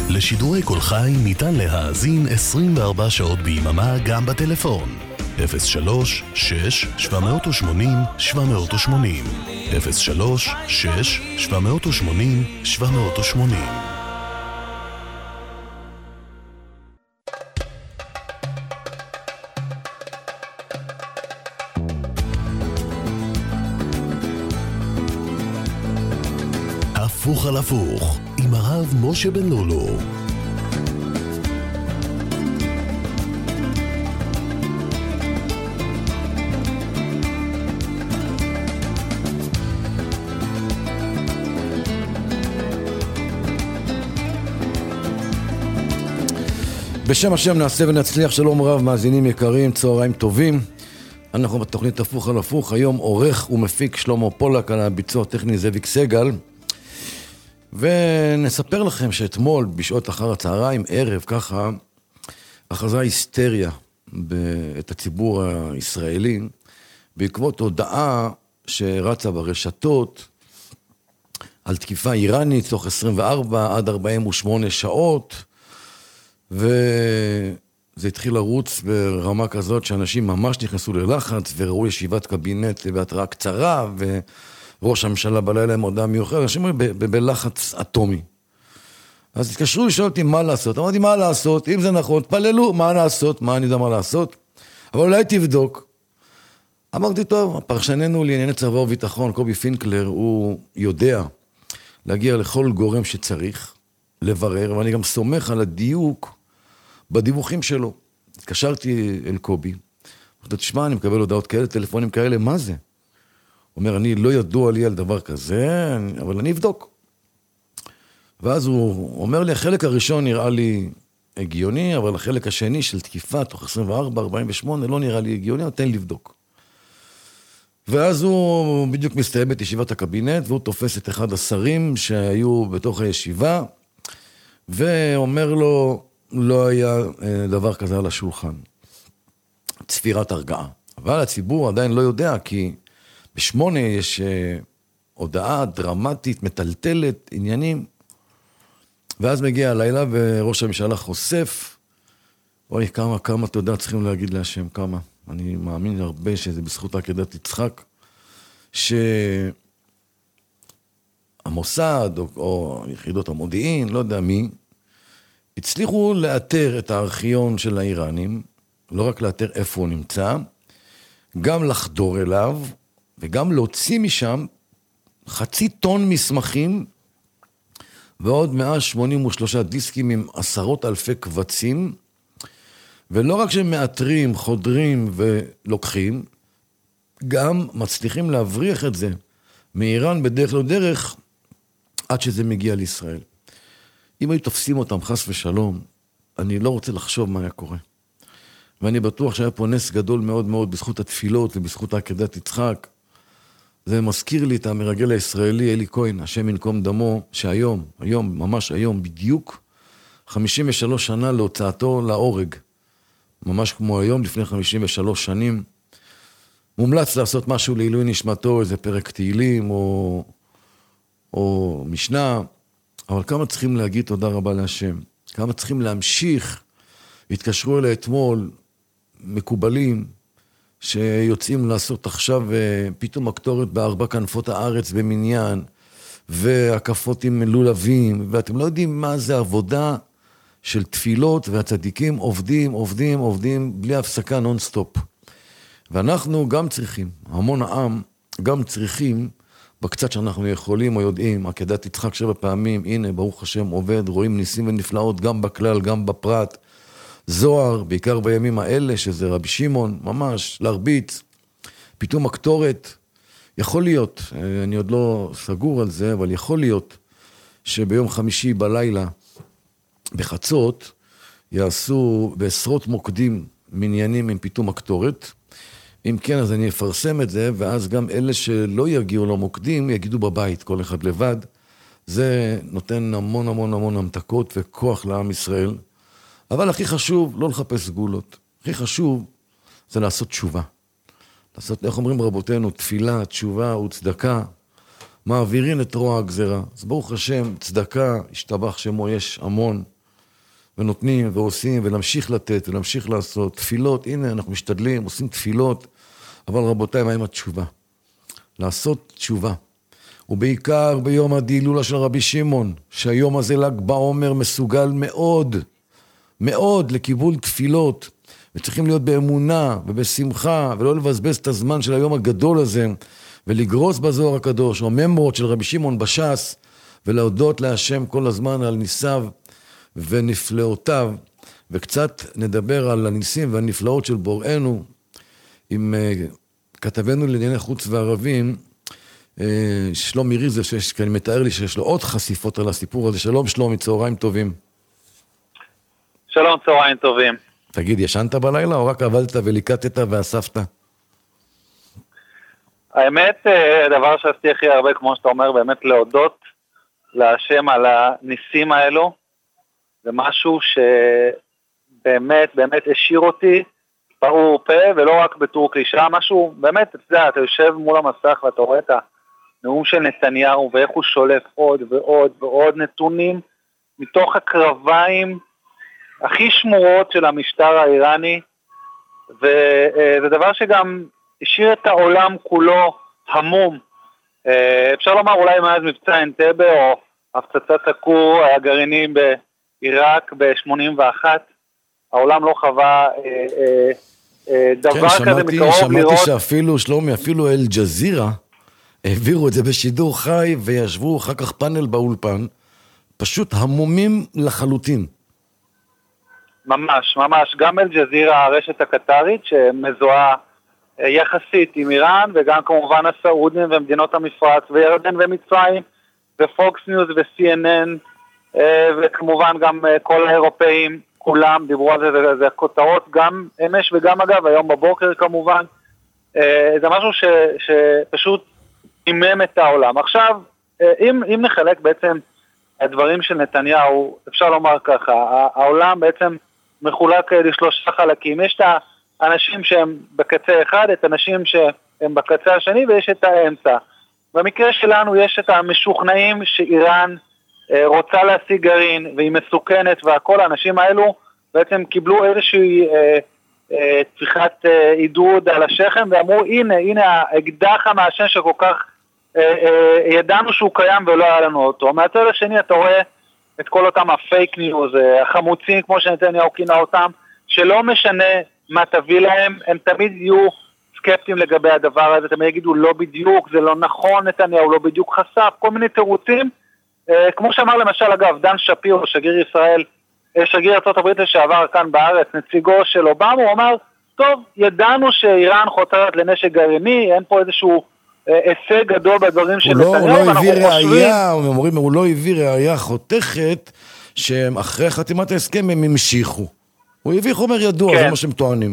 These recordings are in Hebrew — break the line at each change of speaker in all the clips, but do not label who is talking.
לשידורי כל חי ניתן להאזין 24 שעות ביממה גם בטלפון. 03-6-780-780 03-6-780-780. הפוך על הפוך עם הרב משה בן לולו.
בשם השם נעשה ונצליח. שלום רב, מאזינים יקרים, צהריים טובים. אנחנו בתוכנית הפוך על הפוך. היום עורך ומפיק שלמה פולק, על הביצוע הטכני זאביק סגל. ונספר לכם שאתמול בשעות אחר הצהריים, ערב ככה, אחזה היסטריה את הציבור הישראלי בעקבות הודעה שרצה ברשתות על תקיפה איראנית תוך 24 עד 48 שעות, וזה התחיל לרוץ ברמה כזאת שאנשים ממש נכנסו ללחץ וראו ישיבת קבינט בהתראה קצרה, וראש הממשלה בלילה עם הודעה מיוחדת, אנשים בלחץ אטומי. אז התקשרו לשאול אותי מה לעשות. אמרתי מה לעשות, אם זה נכון, תפללו, מה לעשות, מה אני יודע מה לעשות, אבל אולי תבדוק. אמרתי טוב, הפרשננו לענייני צבא וביטחון, קובי פינקלר, הוא יודע להגיע לכל גורם שצריך, לברר, ואני גם סומך על הדיוק בדיווחים שלו. התקשרתי אל קובי, אמרתי, תשמע, אני מקבל הודעות כאלה, טלפונים כאלה, מה זה? הוא אומר, אני לא ידוע לי על דבר כזה, אבל אני אבדוק. ואז הוא אומר לי, החלק הראשון נראה לי הגיוני, אבל החלק השני של תקיפה, תוך 24-48, לא נראה לי הגיוני, נותן לבדוק. ואז הוא בדיוק מסתיים את ישיבת הקבינט, והוא תופס את אחד השרים שהיו בתוך הישיבה, ואומר לו, לא היה דבר כזה על השולחן. צפירת הרגעה. אבל הציבור עדיין לא יודע, כי ב8 יש הודעה דרמטית, מטלטלת, עניינים. ואז מגיע הלילה, וראש הממשלה חושף, אוי, כמה תודה צריכים להגיד להשם, כמה. אני מאמין הרבה שזה בזכות עקדת יצחק, שהמוסד או יחידות המודיעין, לא יודע מי, הצליחו לאתר את הארכיון של האיראנים, לא רק לאתר איפה הוא נמצא, גם לחדור אליו, וגם להוציא משם 0.5 טון מסמכים, ועוד 183 דיסקים עם 10,000 קבצים, ולא רק שהם מאתרים, חודרים ולוקחים, גם מצליחים להבריח את זה מאיראן בדרך לא דרך, עד שזה מגיע לישראל. אם היו תופסים אותם חס ושלום, אני לא רוצה לחשוב מה היה קורה. ואני בטוח שהיה פה נס גדול מאוד מאוד בזכות התפילות ובזכות עקדת יצחק. זה מזכיר לי את המרגל הישראלי אלי כהן, השם ינקום דמו, שהיום, ממש היום בדיוק, 53 שנה להוצאתו להורג. ממש כמו היום, לפני 53 שנים. מומלץ לעשות משהו לעילוי נשמתו, איזה פרק תהילים או משנה, אבל כמה צריכים להגיד תודה רבה להשם, כמה צריכים להמשיך. התקשרו אליי אתמול מקובלים שיוצאים לעשות עכשיו פתאום הקטורת בארבע כנפות הארץ במניין, והקפות עם לולבים, ואתם לא יודעים מה זה עבודה של תפילות, והצדיקים עובדים בלי הפסקה נונסטופ. ואנחנו גם צריכים, המון העם גם צריכים, בקצת שאנחנו יכולים או יודעים, עקדת יצחק 7 פעמים, הנה ברוך השם עובד, רואים ניסים ונפלאות גם בכלל, גם בפרט, זוהר, בעיקר בימים האלה, שזה רבי שמעון, ממש להרביץ, פתאום הקטורת, יכול להיות, אני עוד לא סגור על זה, אבל יכול להיות שביום חמישי בלילה, בחצות, יעשו בעשרות מוקדים מניינים עם פתאום הקטורת. אם כן, אז אני אפרסם את זה, ואז גם אלה שלא יגיעו למוקדים, יגידו בבית, כל אחד לבד. זה נותן המון המתקות וכוח לעם ישראל. אבל הכי חשוב, לא לחפש סגולות. הכי חשוב, זה לעשות תשובה. לעשות, איך אומרים רבותינו, תפילה, תשובה וצדקה, מעבירים את רוע הגזרה. אז ברוך השם, צדקה, השתבח שמו, יש המון. ונותנים ועושים, ולהמשיך לתת, ולהמשיך לעשות תפילות. הנה, אנחנו משתדלים, עושים תפילות, אבל רבותיי, מה עם התשובה? לעשות תשובה. ובעיקר ביום הדילולה של רבי שמעון, שהיום הזה ל"ג בעומר מסוגל מאוד, מאוד לכיוון תפילות, וצריכים להיות באמונה ובשמחה, ולא לבזבז את הזמן של היום הגדול הזה, ולגרוס בזוהר הקדוש, או ממרות של רבי שמעון בש"ס, ולהודות להשם כל הזמן על ניסיו ונפלאותיו, וקצת נדבר על הניסים והנפלאות של בוראנו, עם כתבנו לענייני חוץ וערבים, שלומי ריזל, כי אני מתאר לי שיש לו עוד חשיפות על הסיפור הזה. שלום שלומי, צהריים טובים.
שלום, צהריים טובים.
תגיד, ישנת בלילה או רק עבדת וליקטת ואספת?
האמת, הדבר שעשיתי הכי הרבה, כמו שאתה אומר, באמת להודות להשם על הניסים האלו. זה משהו שבאמת, באמת השאיר אותי פעור פה, ולא רק בתור קלישה, משהו, באמת, אתה יושב מול המסך ואתה רואה את הנאום של נתניהו, ואיך הוא שולף עוד ועוד ועוד נתונים, מתוך הקרביים הכי שמורות של המשטר האיראני, וזה דבר שגם השאיר את העולם כולו המום. אפשר לומר אולי מאז מבצע אנטבה, או הפצצת הכור הגרעינים בעיראק ב-81, העולם לא חווה דבר כזה מקרוב לראות.
שמעתי שאפילו, שלומי, אפילו אל-ג'זירה, העבירו את זה בשידור חי, וישבו אחר כך פאנל באולפן, פשוט המומים לחלוטין.
ממש, ממש. גם אל-ג'זירה, הרשת הקטרית, שמזוהה יחסית עם איראן, וגם כמובן הסעודים ומדינות המפרץ, וירדן ומצרים, ופוקס ניוז ו-CNN, וכמובן גם כל האירופאים, כולם דיברו על זה, זה הכותרות, גם אמש וגם אגב, היום בבוקר כמובן, זה משהו שפשוט אימם את העולם. עכשיו, אם נחלק בעצם הדברים של נתניהו, אפשר לומר ככה, העולם בעצם מחולק לשלושה חלקים. יש את האנשים שהם בקצה אחד, את האנשים שהם בקצה השני, ויש את האמצע. במקרה שלנו יש את המשוכנעים שאיראן רוצה להשיג גרעין, והיא מסוכנת, והכל האנשים האלו בעצם קיבלו איזושהי צריכת עידוד על השכם, ואמרו, הנה האקדח המעשן שכל כך ידענו שהוא קיים ולא היה לנו אותו. מהצד השני אתה רואה את כל אותם הפייק ניוז, החמוצים כמו שנתניהו כינה אותם, שלא משנה מה תביא להם, הם תמיד יהיו סקפטיים לגבי הדבר הזה, תמיד יגידו לא בדיוק, זה לא נכון, נתניהו לא בדיוק חשף, כל מיני תירוצים, כמו שאמר למשל אגב, דן שפירו, שגריר ישראל, שגריר ארצות הברית לשעבר כאן בארץ, נציגו של אובמה, הוא אמר, טוב, ידענו שאיראן חותרת לנשק גרעיני, אין פה איזשהו הישג גדול בדברים של נתניהו,
הוא לא הביא ראייה, הוא לא הביא ראייה חותכת, שאחרי חתימת ההסכם הם המשיכו. הוא הביא חומר ידוע, זה מה שהם טוענים.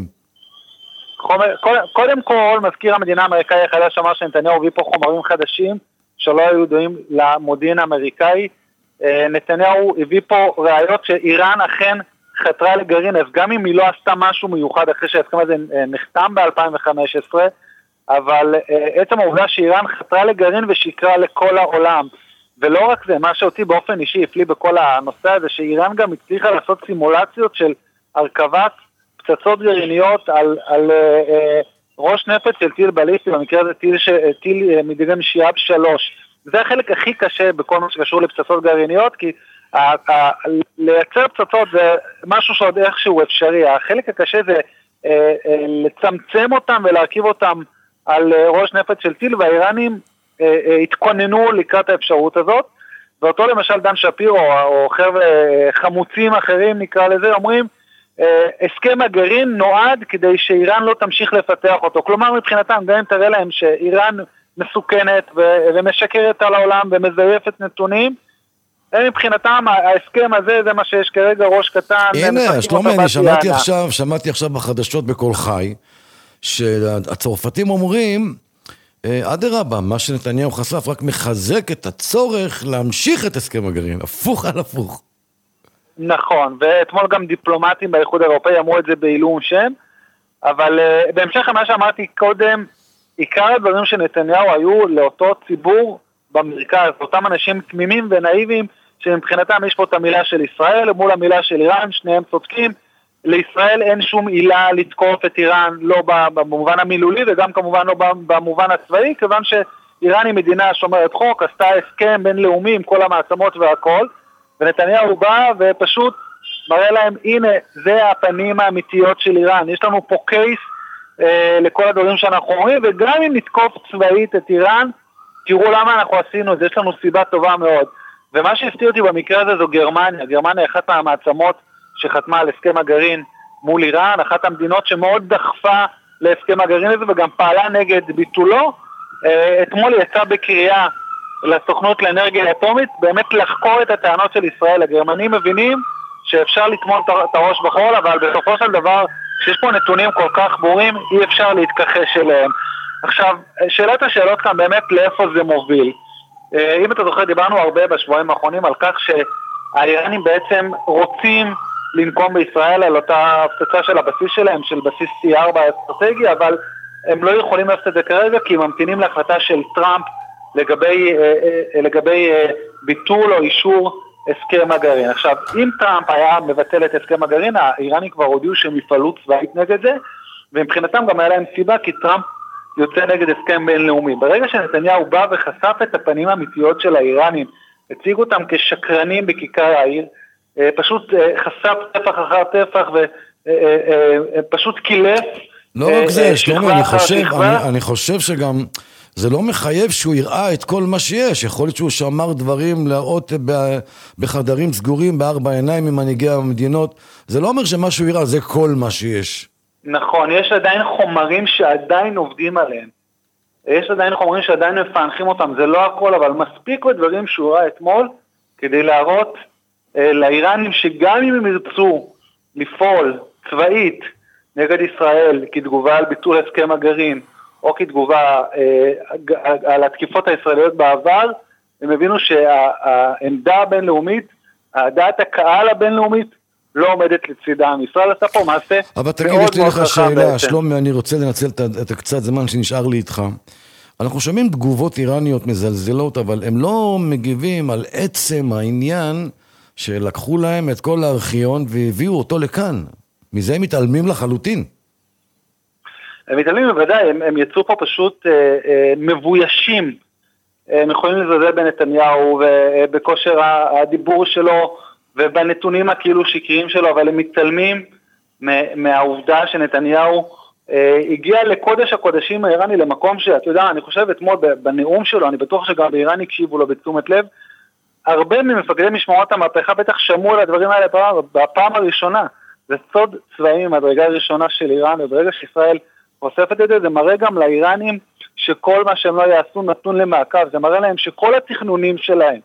קודם כל, מזכיר המדינה האמריקאי החדש אמר שנתניהו הביא פה חומרים חדשים, שלא היו ידועים למודיעין האמריקאי. נתניהו הביא פה ראיות שאיראן אכן חתרה לגרעין, אז גם אם היא לא עשתה משהו מיוחד אחרי שההסכם הזה נחתם ב-2015, אבל עצם העובדה שאיראן חתרה לגרעין ושיקרה לכל העולם, ולא רק זה, מה שאותי באופן אישי הפליא בכל הנושא הזה, שאיראן גם הצליחה לעשות סימולציות של הרכבת פצצות גרעיניות על ראש נפץ של טיל בליסטי, במקרה הזה טיל מדגם שיאב 3. זה החלק הכי קשה בכל מה שקשור לפצצות גרעיניות, כי לייצר פצצות זה משהו שעוד איכשהו אפשרי. החלק הקשה זה לצמצם אותם ולהרכיב אותם על ראש נפץ של טיל, והאיראנים התכוננו לקראת האפשרות הזאת, ואותו למשל דן שפירו, או חבר'ה חמוצים אחרים נקרא לזה, אומרים, הסכם הגרעין נועד כדי שאיראן לא תמשיך לפתח אותו. כלומר מבחינתם, גם אם תראה להם שאיראן מסוכנת ומשקרת על העולם ומזייפת נתונים, מבחינתם ההסכם הזה זה מה שיש כרגע ראש קטן.
הנה, שלומי, אני שמעתי עכשיו בחדשות בכל חי, שהצרפתים אומרים, אדרבה, מה שנתניהו חשף רק מחזק את הצורך להמשיך את הסכם הגרעין, הפוך על הפוך.
נכון, ואתמול גם דיפלומטים באיחוד האירופאי אמרו את זה בעילום שם, אבל בהמשך למה שאמרתי קודם, עיקר הדברים של נתניהו היו לאותו ציבור במרכז, אותם אנשים תמימים ונאיבים שמבחינתם יש פה את המילה של ישראל מול המילה של איראן, שניהם צודקים, לישראל אין שום עילה לתקוף את איראן, לא במובן המילולי וגם כמובן לא במובן הצבאי, כיוון שאיראן היא מדינה שומרת חוק, עשתה הסכם בינלאומי עם כל המעצמות והכל, ונתניהו בא ופשוט מראה להם, הנה, זה הפנים האמיתיות של איראן, יש לנו פה קייס לכל הדברים שאנחנו אומרים, וגם אם נתקוף צבאית את איראן, תראו למה אנחנו עשינו את זה, יש לנו סיבה טובה מאוד. ומה שהפתיע אותי במקרה הזה זו גרמניה, גרמניה היא אחת מהמעצמות שחתמה על הסכם הגרעין מול איראן, אחת המדינות שמאוד דחפה להסכם הגרעין הזה וגם פעלה נגד ביטולו. אתמול יצא בקריאה לסוכנות לאנרגיה אטומית, באמת לחקור את הטענות של ישראל. הגרמנים מבינים שאפשר לטמון את הראש בחול, אבל בסופו של דבר, שיש פה נתונים כל כך ברורים, אי אפשר להתכחש אליהם. עכשיו, שאלת השאלות כאן באמת לאיפה זה מוביל. אם אתה זוכר, דיברנו הרבה בשבועיים האחרונים על כך שהאיראנים בעצם רוצים לנקום בישראל על אותה הפצצה של הבסיס שלהם, של בסיס C4 האסטרטגי, אבל הם לא יכולים לעשות את זה כרגע, כי הם ממתינים להחלטה של טראמפ לגבי ביטול או אישור הסכם הגרעין. עכשיו, אם טראמפ היה מבטל את הסכם הגרעין, האיראנים כבר הודיעו שהם יפעלו צבאית נגד זה, ומבחינתם גם היה להם סיבה, כי טראמפ יוצא נגד הסכם בינלאומי. ברגע שנתניהו בא וחשף את הפנים האמיתיות של האיראנים, הציג אותם כשקרנים בכיכר העיר, פשוט חשף טפח אחר טפח ופשוט קילף.
לא רק זה, שלומי, אני חושב שגם זה לא מחייב שהוא יראה את כל מה שיש. יכול להיות שהוא שמר דברים להראות בחדרים סגורים בארבע עיניים עם מנהיגי המדינות. זה לא אומר שמה שהוא יראה זה כל מה שיש.
נכון, יש עדיין חומרים שעדיין עובדים עליהם. יש עדיין חומרים שעדיין מפענחים אותם. זה לא הכל, אבל מספיק בדברים שהוא ראה אתמול כדי להראות לאיראנים שגם אם הם ירצו לפעול צבאית נגד ישראל כתגובה על ביטול הסכם הגרעין, או כתגובה על התקיפות הישראליות בעבר, הם הבינו שהעמדה הבינלאומית, דעת הקהל הבינלאומית, לא עומדת לצידם. ישראל עשה פה מעשה.
אבל תגיד, יש לי לך שאלה, שלומי, אני רוצה לנצל את הקצת זמן שנשאר לי איתך. אנחנו שומעים תגובות איראניות מזלזלות, אבל הם לא מגיבים על עצם העניין שלקחו להם את כל הארכיון והביאו אותו לכאן. מזה הם מתעלמים לחלוטין.
הם מתעלמים בוודאי, הם יצאו פה פשוט מבוישים. הם יכולים לזלזל בנתניהו ובכושר הדיבור שלו ובנתונים הכאילו שקריים שלו, אבל הם מתעלמים מהעובדה שנתניהו הגיע לקודש הקודשים האיראני, למקום שאתה יודע, אני חושב אתמול בנאום שלו, אני בטוח שגם באיראן הקשיבו לו בתשומת לב, הרבה ממפקדי משמרות המהפכה בטח שמעו על הדברים האלה בפעם הראשונה. זה סוד צבאי מהדרגה הראשונה של איראן, וברגע שישראל חושפת את זה, זה מראה גם לאיראנים שכל מה שהם לא יעשו נתון למעקב, זה מראה להם שכל התכנונים שלהם,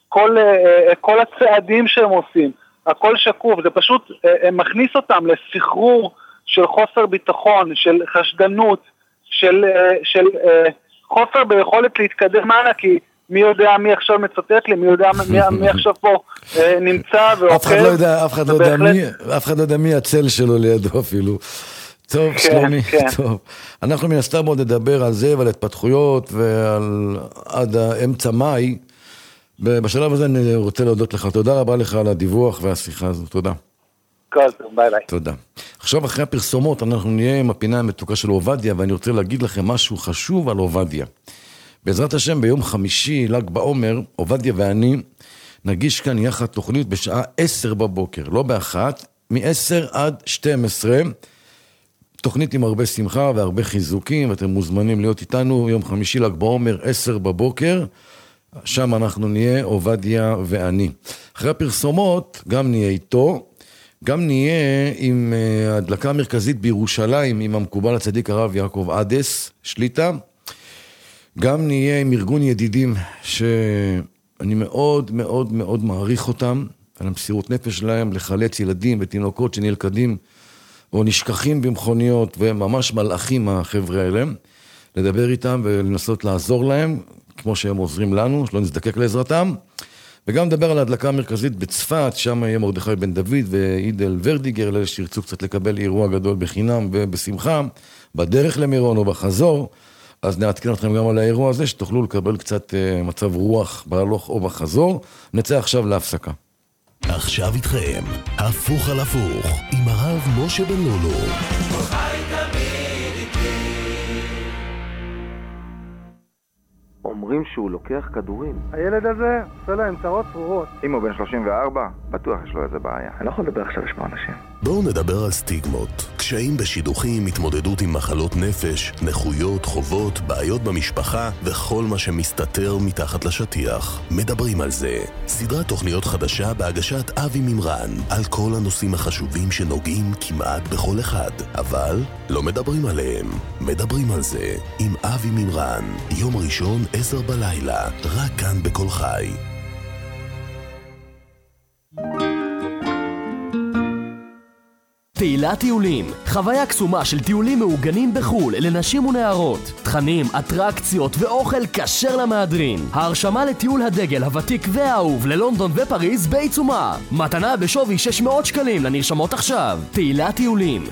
כל הצעדים שהם עושים, הכל שקוף, זה פשוט מכניס אותם לסחרור של חוסר ביטחון, של חשדנות, של חוסר ביכולת להתקדם מעלה, כי מי יודע מי עכשיו מצטט לי, מי יודע מי עכשיו פה נמצא ועוקב.
אף אחד לא יודע מי הצל שלו לידו אפילו. טוב, שלומי, טוב. אנחנו מן הסתם עוד נדבר על זה ועל התפתחויות ועל עד אמצע מאי. בשלב הזה אני רוצה להודות לך. תודה רבה לך על הדיווח והשיחה הזו. תודה.
ביי ביי.
תודה. עכשיו אחרי הפרסומות אנחנו נהיה עם הפינה המתוקה של עובדיה, ואני רוצה להגיד לכם משהו חשוב על עובדיה. בעזרת השם ביום חמישי, ל"ג בעומר, עובדיה ואני נגיש כאן יחד תוכנית בשעה 10 בבוקר, לא באחת, מ-10 עד 12, תוכנית עם הרבה שמחה והרבה חיזוקים, ואתם מוזמנים להיות איתנו יום חמישי ל"ג בעומר, 10 בבוקר, שם אנחנו נהיה עובדיה ואני. אחרי הפרסומות גם נהיה איתו, גם נהיה עם הדלקה המרכזית בירושלים, עם המקובל הצדיק הרב יעקב עדס, שליטה, גם נהיה עם ארגון ידידים שאני מאוד מאוד מאוד מעריך אותם, על המסירות נפש שלהם לחלץ ילדים ותינוקות שנלכדים או נשכחים במכוניות, והם ממש מלאכים החבר'ה האלה, לדבר איתם ולנסות לעזור להם, כמו שהם עוזרים לנו, שלא נזדקק לעזרתם, וגם נדבר על ההדלקה המרכזית בצפת, שם יהיה מרדכי בן דוד ואידל ורדיגר, לאלה שירצו קצת לקבל אירוע גדול בחינם ובשמחה, בדרך למירון או בחזור, אז נעדכן אתכם גם על האירוע הזה, שתוכלו לקבל קצת מצב רוח בהלוך או בחזור. נצא עכשיו להפסקה.
עכשיו איתכם, הפוך על הפוך, עם הרב משה בן לולו.
אומרים שהוא לוקח כדורים.
הילד הזה עושה להם צרות צרורות.
אם הוא בן 34, בטוח יש לו איזה בעיה. אני לא יכול לדבר עכשיו לשמוע אנשים.
בואו נדבר על סטיגמות, קשיים בשידוכים, התמודדות עם מחלות נפש, נכויות, חובות, בעיות במשפחה וכל מה שמסתתר מתחת לשטיח. מדברים על זה. סדרת תוכניות חדשה בהגשת אבי מימרן, על כל הנושאים החשובים שנוגעים כמעט בכל אחד, אבל לא מדברים עליהם. מדברים על זה עם אבי מימרן, יום ראשון 10 בלילה, רק כאן בכל חי.
תהילת טיולים, חוויה קסומה של טיולים מעוגנים בחול לנשים ונערות, תכנים, אטרקציות ואוכל כשר למהדרין. ההרשמה לטיול הדגל הוותיק והאהוב ללונדון ופריז בעיצומה. מתנה בשווי 600 שקלים לנרשמות עכשיו. תהילת טיולים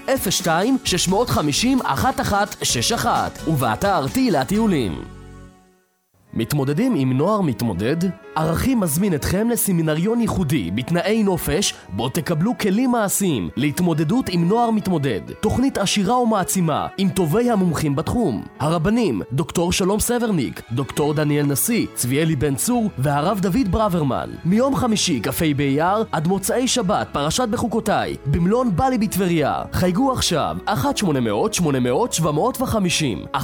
02-650-1161 ובאתר תהילת טיולים. מתמודדים עם נוער מתמודד? ערכים מזמין אתכם לסמינריון ייחודי בתנאי נופש, בו תקבלו כלים מעשיים להתמודדות עם נוער מתמודד. תוכנית עשירה ומעצימה עם טובי המומחים בתחום. הרבנים, דוקטור שלום סברניק, דוקטור דניאל נשיא, צביאלי בן צור והרב דוד ברוורמן. מיום חמישי כ"ה באייר עד מוצאי שבת פרשת בחוקותיי במלון בלי בטבריה. חייגו עכשיו 1-800-800-750 1-800-800-750.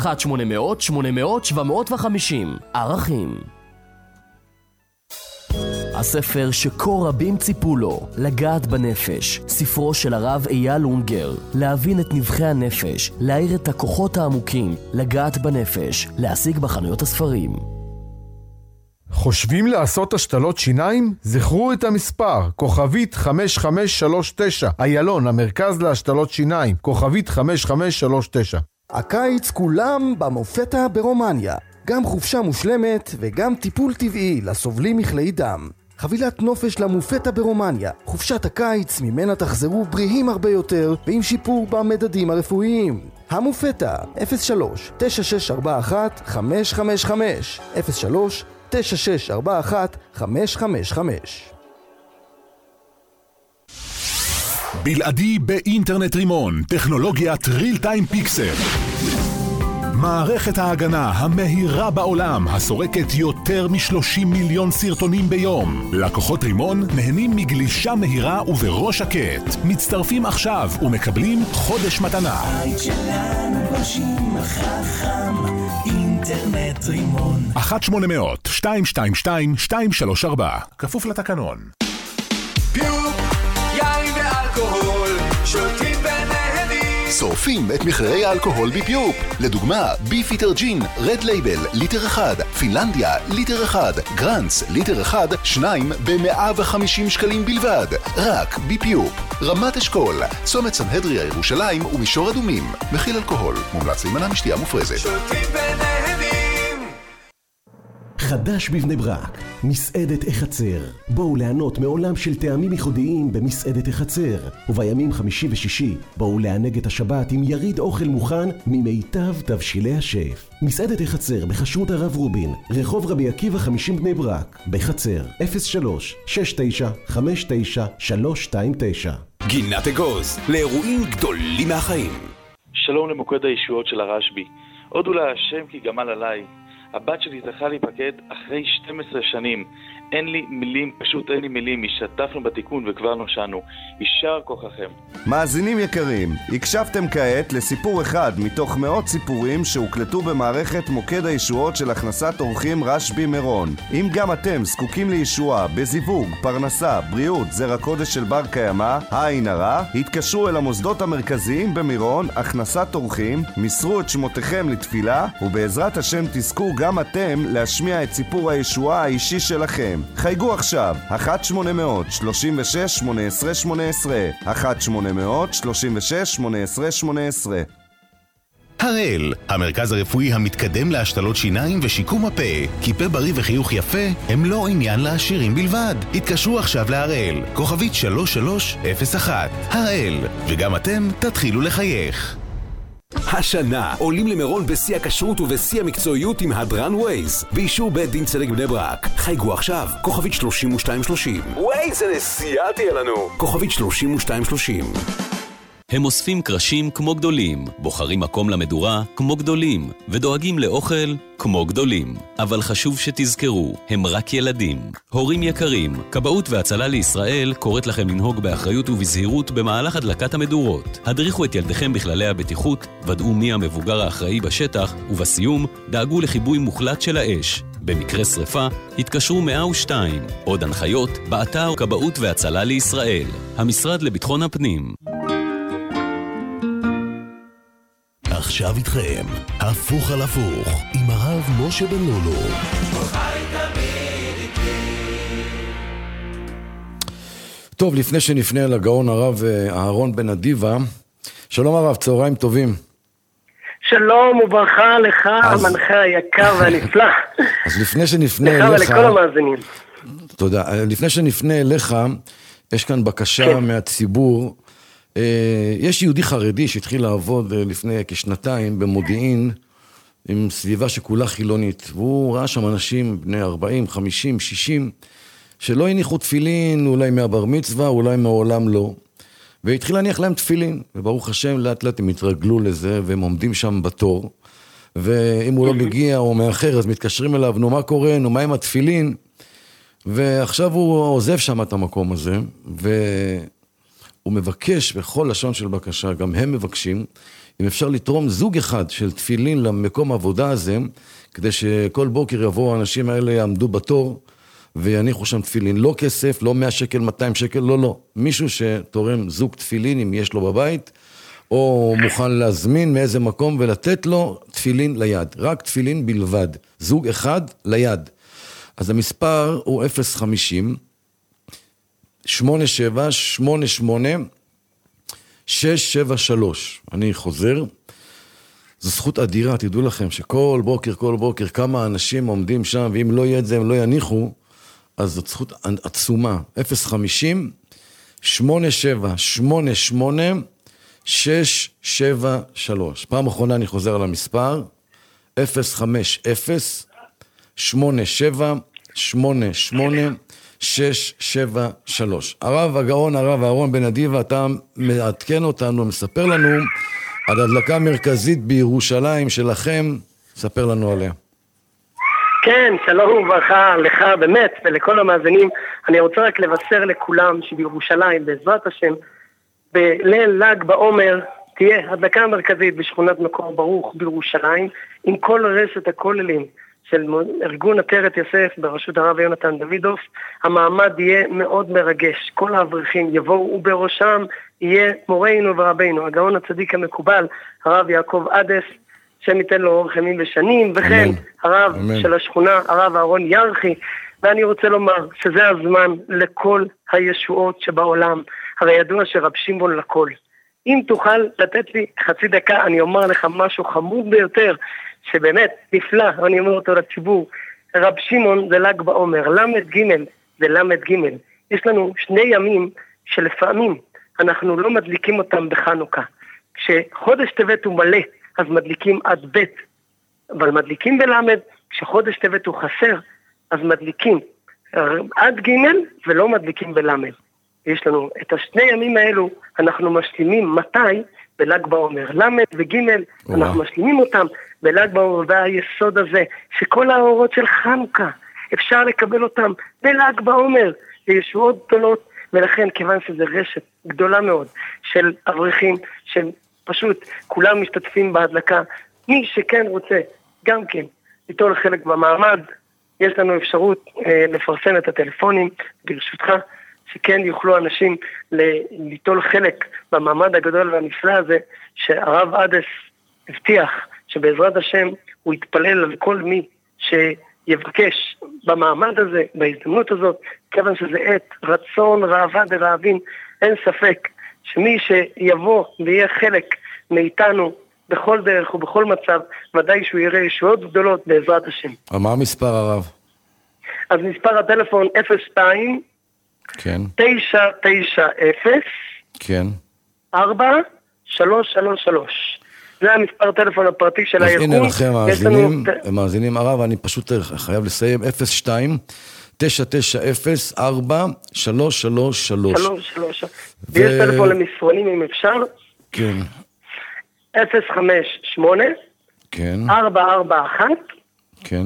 ערכים. הספר שכה רבים ציפו לו, לגעת בנפש, ספרו של הרב אייל אונגר, להבין את נבחי הנפש, להאיר את הכוחות העמוקים, לגעת בנפש, להשיג בחנויות הספרים.
חושבים לעשות השתלות שיניים? זכרו את המספר, כוכבית 5539, איילון, המרכז להשתלות שיניים, כוכבית 5539.
הקיץ כולם במופתה ברומניה. גם חופשה מושלמת וגם טיפול טבעי לסובלים מכלי דם. חבילת נופש למופתה ברומניה. חופשת הקיץ ממנה תחזרו בריאים הרבה יותר ועם שיפור במדדים הרפואיים. המופתה 03-9641-555 03-9641-555.
בלעדי באינטרנט רימון, טכנולוגיית ריל טיים פיקסל. מערכת ההגנה המהירה בעולם, הסורקת יותר מ-30 מיליון סרטונים ביום. לקוחות רימון נהנים מגלישה מהירה ובראש שקט. מצטרפים עכשיו ומקבלים חודש מתנה. בית שלנו גולשים חכם, אינטרנט רימון. 1-800-222-234, כפוף לתקנון.
פיוק, יין ואלכוהול, שותים ונהנים.
שורפים את מחירי האלכוהול בפיופ. לדוגמה, ביפיטרג'ין, רד לייבל, ליטר 1, פינלנדיה, ליטר 1, גרנץ, ליטר 1, 2 ב-150 שקלים בלבד. רק בפיופ. רמת אשכול, צומת סנהדריה ירושלים ומישור אדומים. מכיל אלכוהול, מומלץ להימנע משתייה מופרזת.
שותים ונהנים.
חדש בבני ברק, מסעדת החצר. בואו ליהנות מעולם של טעמים ייחודיים במסעדת החצר. ובימים חמישי ושישי, בואו לענג את השבת עם יריד אוכל מוכן ממיטב תבשילי השף. מסעדת החצר בחשרות הרב רובין, רחוב רבי עקיבא 50 בני ברק, בחצר 03-6959-329.
גינת אגוז, לאירועים גדולים מהחיים.
שלום למוקד הישועות של הרשב"י. הודו להשם כי גמל עליי. הבת שלי זכה להיפקד אחרי 12 שנים. אין לי מילים, פשוט אין לי מילים. השתתפנו בתיקון וכבר נושענו. יישר כוחכם.
מאזינים יקרים, הקשבתם כעת לסיפור אחד מתוך מאות סיפורים שהוקלטו במערכת מוקד הישועות של הכנסת אורחים רשב"י מירון. אם גם אתם זקוקים לישועה בזיווג, פרנסה, בריאות, זרע קודש של בר קיימא, העין הרע, התקשרו אל המוסדות המרכזיים במירון, הכנסת אורחים, מסרו את שמותיכם לתפילה, ובעזרת השם תזכו גם אתם להשמיע את סיפור הישועה האישי שלכם. חייגו עכשיו 1-800-36-18-18 1-800-36-18-18.
הראל, המרכז הרפואי המתקדם להשתלות שיניים ושיקום הפה. כי פה בריא וחיוך יפה הם לא עניין לעשירים בלבד. התקשרו עכשיו להראל, כוכבית 3301. הראל, וגם אתם תתחילו לחייך.
השנה עולים למירון בשיא הכשרות ובשיא המקצועיות עם הדרן ווייז באישור בית דין צדק בני ברק. חייגו עכשיו, כוכבית 3230. ווייז, זה נסיעה תהיה לנו. כוכבית 3230.
הם אוספים קרשים כמו גדולים, בוחרים מקום למדורה כמו גדולים, ודואגים לאוכל כמו גדולים. אבל חשוב שתזכרו, הם רק ילדים. הורים יקרים, כבאות והצלה לישראל קוראת לכם לנהוג באחריות ובזהירות במהלך הדלקת המדורות. הדריכו את ילדיכם בכללי הבטיחות, ודאו מי המבוגר האחראי בשטח, ובסיום, דאגו לחיבוי מוחלט של האש. במקרה שריפה, התקשרו 102. עוד הנחיות, באתר כבאות והצלה לישראל. המשרד לביטחון הפנים.
עכשיו איתכם, הפוך על הפוך, עם הרב משה בן לולו.
טוב, לפני שנפנה לגאון הרב אהרון בן אדיבה, שלום הרב, צהריים טובים.
שלום וברכה לך, המנחה היקר והנפלא.
אז לפני שנפנה
לך
אליך...
ולכל המאזינים.
תודה. לפני שנפנה אליך, יש כאן בקשה מהציבור. יש יהודי חרדי שהתחיל לעבוד לפני כשנתיים במודיעין, עם סביבה שכולה חילונית, והוא ראה שם אנשים בני 40, 50, 60, שלא הניחו תפילין, אולי מהבר מצווה, אולי מעולם לא. והתחיל להניח להם תפילין, וברוך השם לאט לאט הם התרגלו לזה, והם עומדים שם בתור, ואם הוא לא מגיע או מאחר, אז מתקשרים אליו, נו מה קורה, נו מה עם התפילין, ועכשיו הוא עוזב שם את המקום הזה, והוא מבקש בכל לשון של בקשה, גם הם מבקשים, אם אפשר לתרום זוג אחד של תפילין למקום העבודה הזה, כדי שכל בוקר יבואו האנשים האלה, יעמדו בתור, ויניחו שם תפילין. לא כסף, לא 100 שקל, 200 שקל, לא, לא. מישהו שתורם זוג תפילין, אם יש לו בבית, או מוכן להזמין מאיזה מקום ולתת לו תפילין ליד. רק תפילין בלבד. זוג אחד ליד. אז המספר הוא 050 87 88 673. אני חוזר. זו זכות אדירה, תדעו לכם, שכל בוקר, כמה אנשים עומדים שם, ואם לא יהיה את זה, הם לא יניחו, אז זאת זכות עצומה. 050 87 88 673. פעם אחרונה אני חוזר על המספר. 050 87 88 673. הרב הגאון, הרב אהרון בן אדיבה, אתה מעדכן אותנו, מספר לנו על הדלקה המרכזית בירושלים שלכם, ספר לנו עליה.
כן, שלום וברכה לך באמת ולכל המאזינים. אני רוצה רק לבשר לכולם שבירושלים, בעזרת השם, בליל ל"ג בעומר, תהיה הדלקה המרכזית בשכונת מקור ברוך בירושלים, עם כל רשת הכוללים של ארגון עטרת יוסף בראשות הרב יונתן דוידוף. המעמד יהיה מאוד מרגש. כל האברכים יבואו, ובראשם יהיה מורנו ורבינו, הגאון הצדיק המקובל, הרב יעקב עדס, שם ייתן לו אורך ימים ושנים, וכן הרב של השכונה, הרב אהרון ירחי. ואני רוצה לומר שזה הזמן לכל הישועות שבעולם. הרי ידוע שרב שמעון לכל. אם תוכל לתת לי חצי דקה, אני אומר לך משהו חמוד ביותר, שבאמת נפלא, אני אומר אותו לציבור. רב שמעון זה ל"ג בעומר, למ"ג זה למ"ג. יש לנו שני ימים שלפעמים אנחנו לא מדליקים אותם בחנוכה. כשחודש טבת הוא מלא, אז מדליקים עד ב', אבל מדליקים בלמד. כשחודש טבת הוא חסר, אז מדליקים עד ג' ולא מדליקים בלמד. יש לנו את השני ימים האלו, אנחנו משלימים מתי? בל"ג בעומר. למד וג' אנחנו משלימים אותם בל"ג בעומר, והיסוד הזה, שכל האורות של חנוכה, אפשר לקבל אותם בל"ג בעומר, לישועות גדולות, ולכן כיוון שזה רשת גדולה מאוד של אברכים, שפשוט כולם משתתפים בהדלקה, מי שכן רוצה גם כן ליטול חלק במעמד, יש לנו אפשרות לפרסם את הטלפונים ברשותך, שכן יוכלו אנשים ליטול חלק במעמד הגדול והנפלא הזה, שהרב עדס הבטיח שבעזרת השם הוא יתפלל על כל מי שיבקש במעמד הזה, בהזדמנות הזאת, כיוון שזה עת רצון ראווה דרעבין. אין ספק שמי שיבוא ויהיה חלק מאיתנו בכל דרך ובכל מצב, ודאי שהוא יראה ישועות גדולות בעזרת השם.
מה המספר הרב?
אז מספר הטלפון 02
כן.
990
כן.
4333. זה המספר טלפון הפרטי של הארגון.
אז הנה לכם מאזינים הרב, אני פשוט חייב לסיים, 02-990-4333.
ויש טלפון למסרונים אם אפשר.
כן.
058
כן.
441
כן.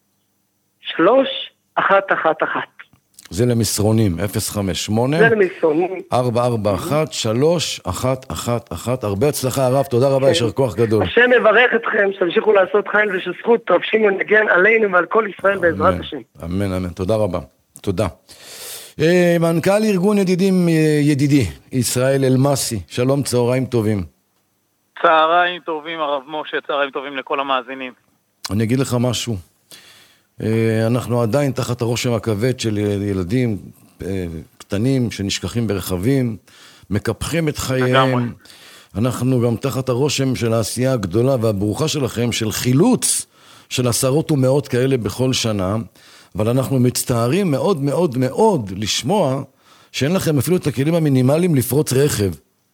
3111.
זה למסרונים, 058
זה למסרונים
441 3111. הרבה הצלחה הרב, תודה רבה, ישר כוח גדול.
השם מברך אתכם, שתמשיכו לעשות חיים ושזכות רב שמעון יגן עלינו ועל כל ישראל בעזרת השם.
אמן, אמן, תודה רבה. תודה. מנכ"ל ארגון ידידי, ישראל אלמסי, שלום, צהריים טובים.
צהריים טובים הרב משה, צהריים טובים לכל המאזינים.
אני אגיד לך משהו. אנחנו עדיין תחת הרושם הכבד של ילדים קטנים שנשכחים ברכבים, מקפחים את חייהם. אנחנו גם תחת הרושם של העשייה הגדולה והברוכה שלכם, של חילוץ של עשרות ומאות כאלה בכל שנה, אבל אנחנו מצטערים מאוד מאוד מאוד לשמוע שאין לכם אפילו את הכלים המינימליים לפרוץ רכב.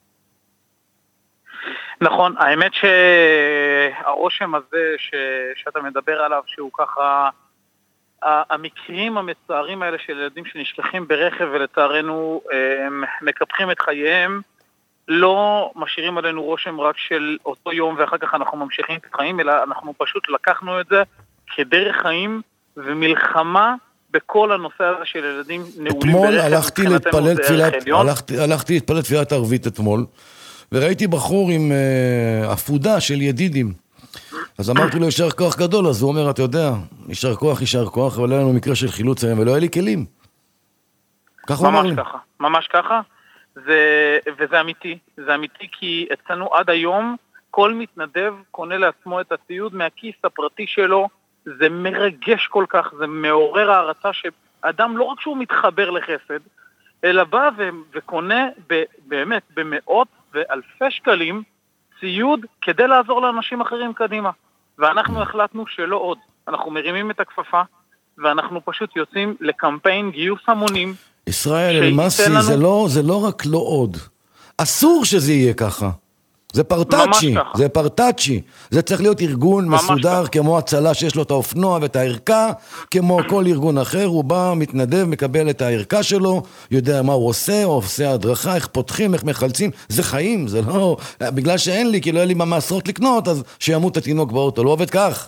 נכון, האמת שהרושם הזה שאתה מדבר עליו, שהוא ככה, המקרים המצערים האלה של ילדים שנשכחים ברכב ולצערנו מקפחים את חייהם, לא משאירים עלינו רושם רק של אותו יום ואחר כך אנחנו ממשיכים את החיים, אלא אנחנו פשוט לקחנו את זה כדרך חיים ומלחמה בכל הנושא הזה של ילדים נעולים ברכב.
אתמול הלכתי להתפלל תפילת ערבית אתמול, וראיתי בחור עם אפודה של ידידים. אז אמרתי לו ישר כוח גדול, אז הוא אומר, אתה יודע, ישר כוח, אבל היה לנו מקרה של חילוץ היום, ולא היה לי כלים. כך הוא אמר לי.
ממש ככה. וזה אמיתי. זה אמיתי כי אצלנו עד היום, כל מתנדב קונה לעצמו את הציוד מהכיס הפרטי שלו. זה מרגש כל כך, זה מעורר הערצה שאדם לא רק שהוא מתחבר לחסד, אלא בא וקונה באמת במאות ואלפי שקלים ציוד כדי לעזור לאנשים אחרים קדימה. ואנחנו החלטנו שלא עוד. אנחנו מרימים את הכפפה, ואנחנו פשוט יוצאים לקמפיין גיוס המונים.
ישראל אלמסי, זה לא רק לא עוד. אסור שזה יהיה ככה. זה פרטאצ'י. זה צריך להיות ארגון מסודר, כמו הצלה שיש לו את האופנוע ואת הערכה, כמו כל ארגון אחר. הוא בא, מתנדב, מקבל את הערכה שלו, יודע מה הוא עושה הדרכה, איך פותחים, איך מחלצים. זה חיים, זה לא... בגלל שאין לי, כי לא היה לי מה מעשרות לקנות, אז שימות התינוק באוטו. לא עובד כך.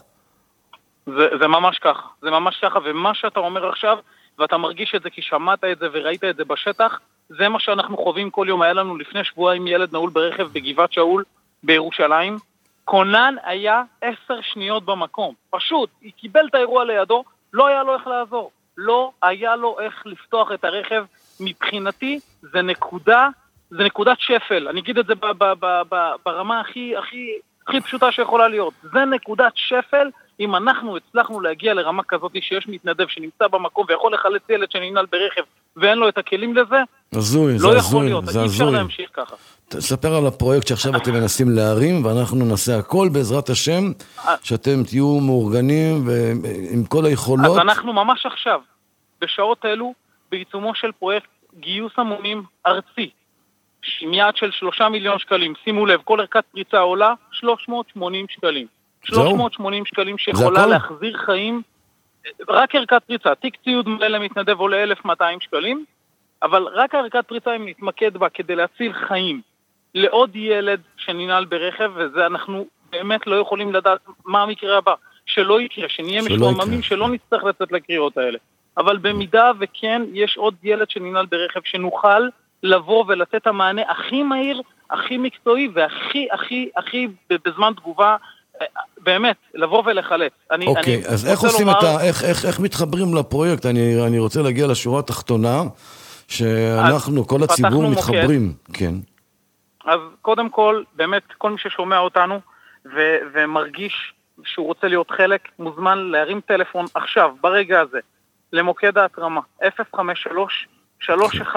זה ממש ככה. זה ממש ככה, ומה שאתה אומר עכשיו, ואתה מרגיש את זה כי שמעת את זה וראית את זה בשטח, זה מה שאנחנו חווים כל יום. היה לנו לפני שבועיים ילד נעול ברכב בגבעת שאול בירושלים. קונן היה 10 שניות במקום. פשוט, היא קיבל את האירוע לידו, לא היה לו איך לעזור. לא היה לו איך לפתוח את הרכב. מבחינתי זה נקודת שפל. אני אגיד את זה ברמה הכי פשוטה שיכולה להיות. זה נקודת שפל. אם אנחנו הצלחנו להגיע לרמה כזאת שיש מתנדב שנמצא במקום ויכול לחלץ ילד שננעל ברכב ואין לו את הכלים לזה, לא יכול להיות, אי אפשר להמשיך ככה.
תספר על הפרויקט שעכשיו אתם מנסים להרים, ואנחנו נעשה הכל בעזרת השם, שאתם תהיו מאורגנים ועם כל היכולות.
אז אנחנו ממש עכשיו, בשעות אלו, בעיצומו של פרויקט גיוס המונים ארצי, עם יעד של 3 מיליון שקלים. שימו לב, כל ערכת פריצה עולה 380 שקלים. 380 שקלים שיכולה להחזיר חיים, רק ערכת פריצה, תיק ציוד מלא למתנדב עולה 1,200 שקלים, אבל רק ערכת פריצה אם נתמקד בה כדי להציל חיים לעוד ילד שננעל ברכב, וזה אנחנו באמת לא יכולים לדעת מה המקרה הבא, שלא יקרה, שנהיה משועממים, שלא נצטרך לצאת לקריאות האלה. אבל במידה וכן יש עוד ילד שננעל ברכב שנוכל לבוא ולתת המענה הכי מהיר, הכי מקצועי והכי בזמן תגובה, באמת, לבוא ולחלץ.
אוקיי, אז איך עושים איך מתחברים לפרויקט? אני רוצה להגיע לשורה התחתונה, שאנחנו, כל הציבור מתחברים. כן.
אז קודם כל, באמת, כל מי ששומע אותנו, ומרגיש שהוא רוצה להיות חלק, מוזמן להרים טלפון עכשיו, ברגע הזה, למוקד ההתרמה, 053-3131-310,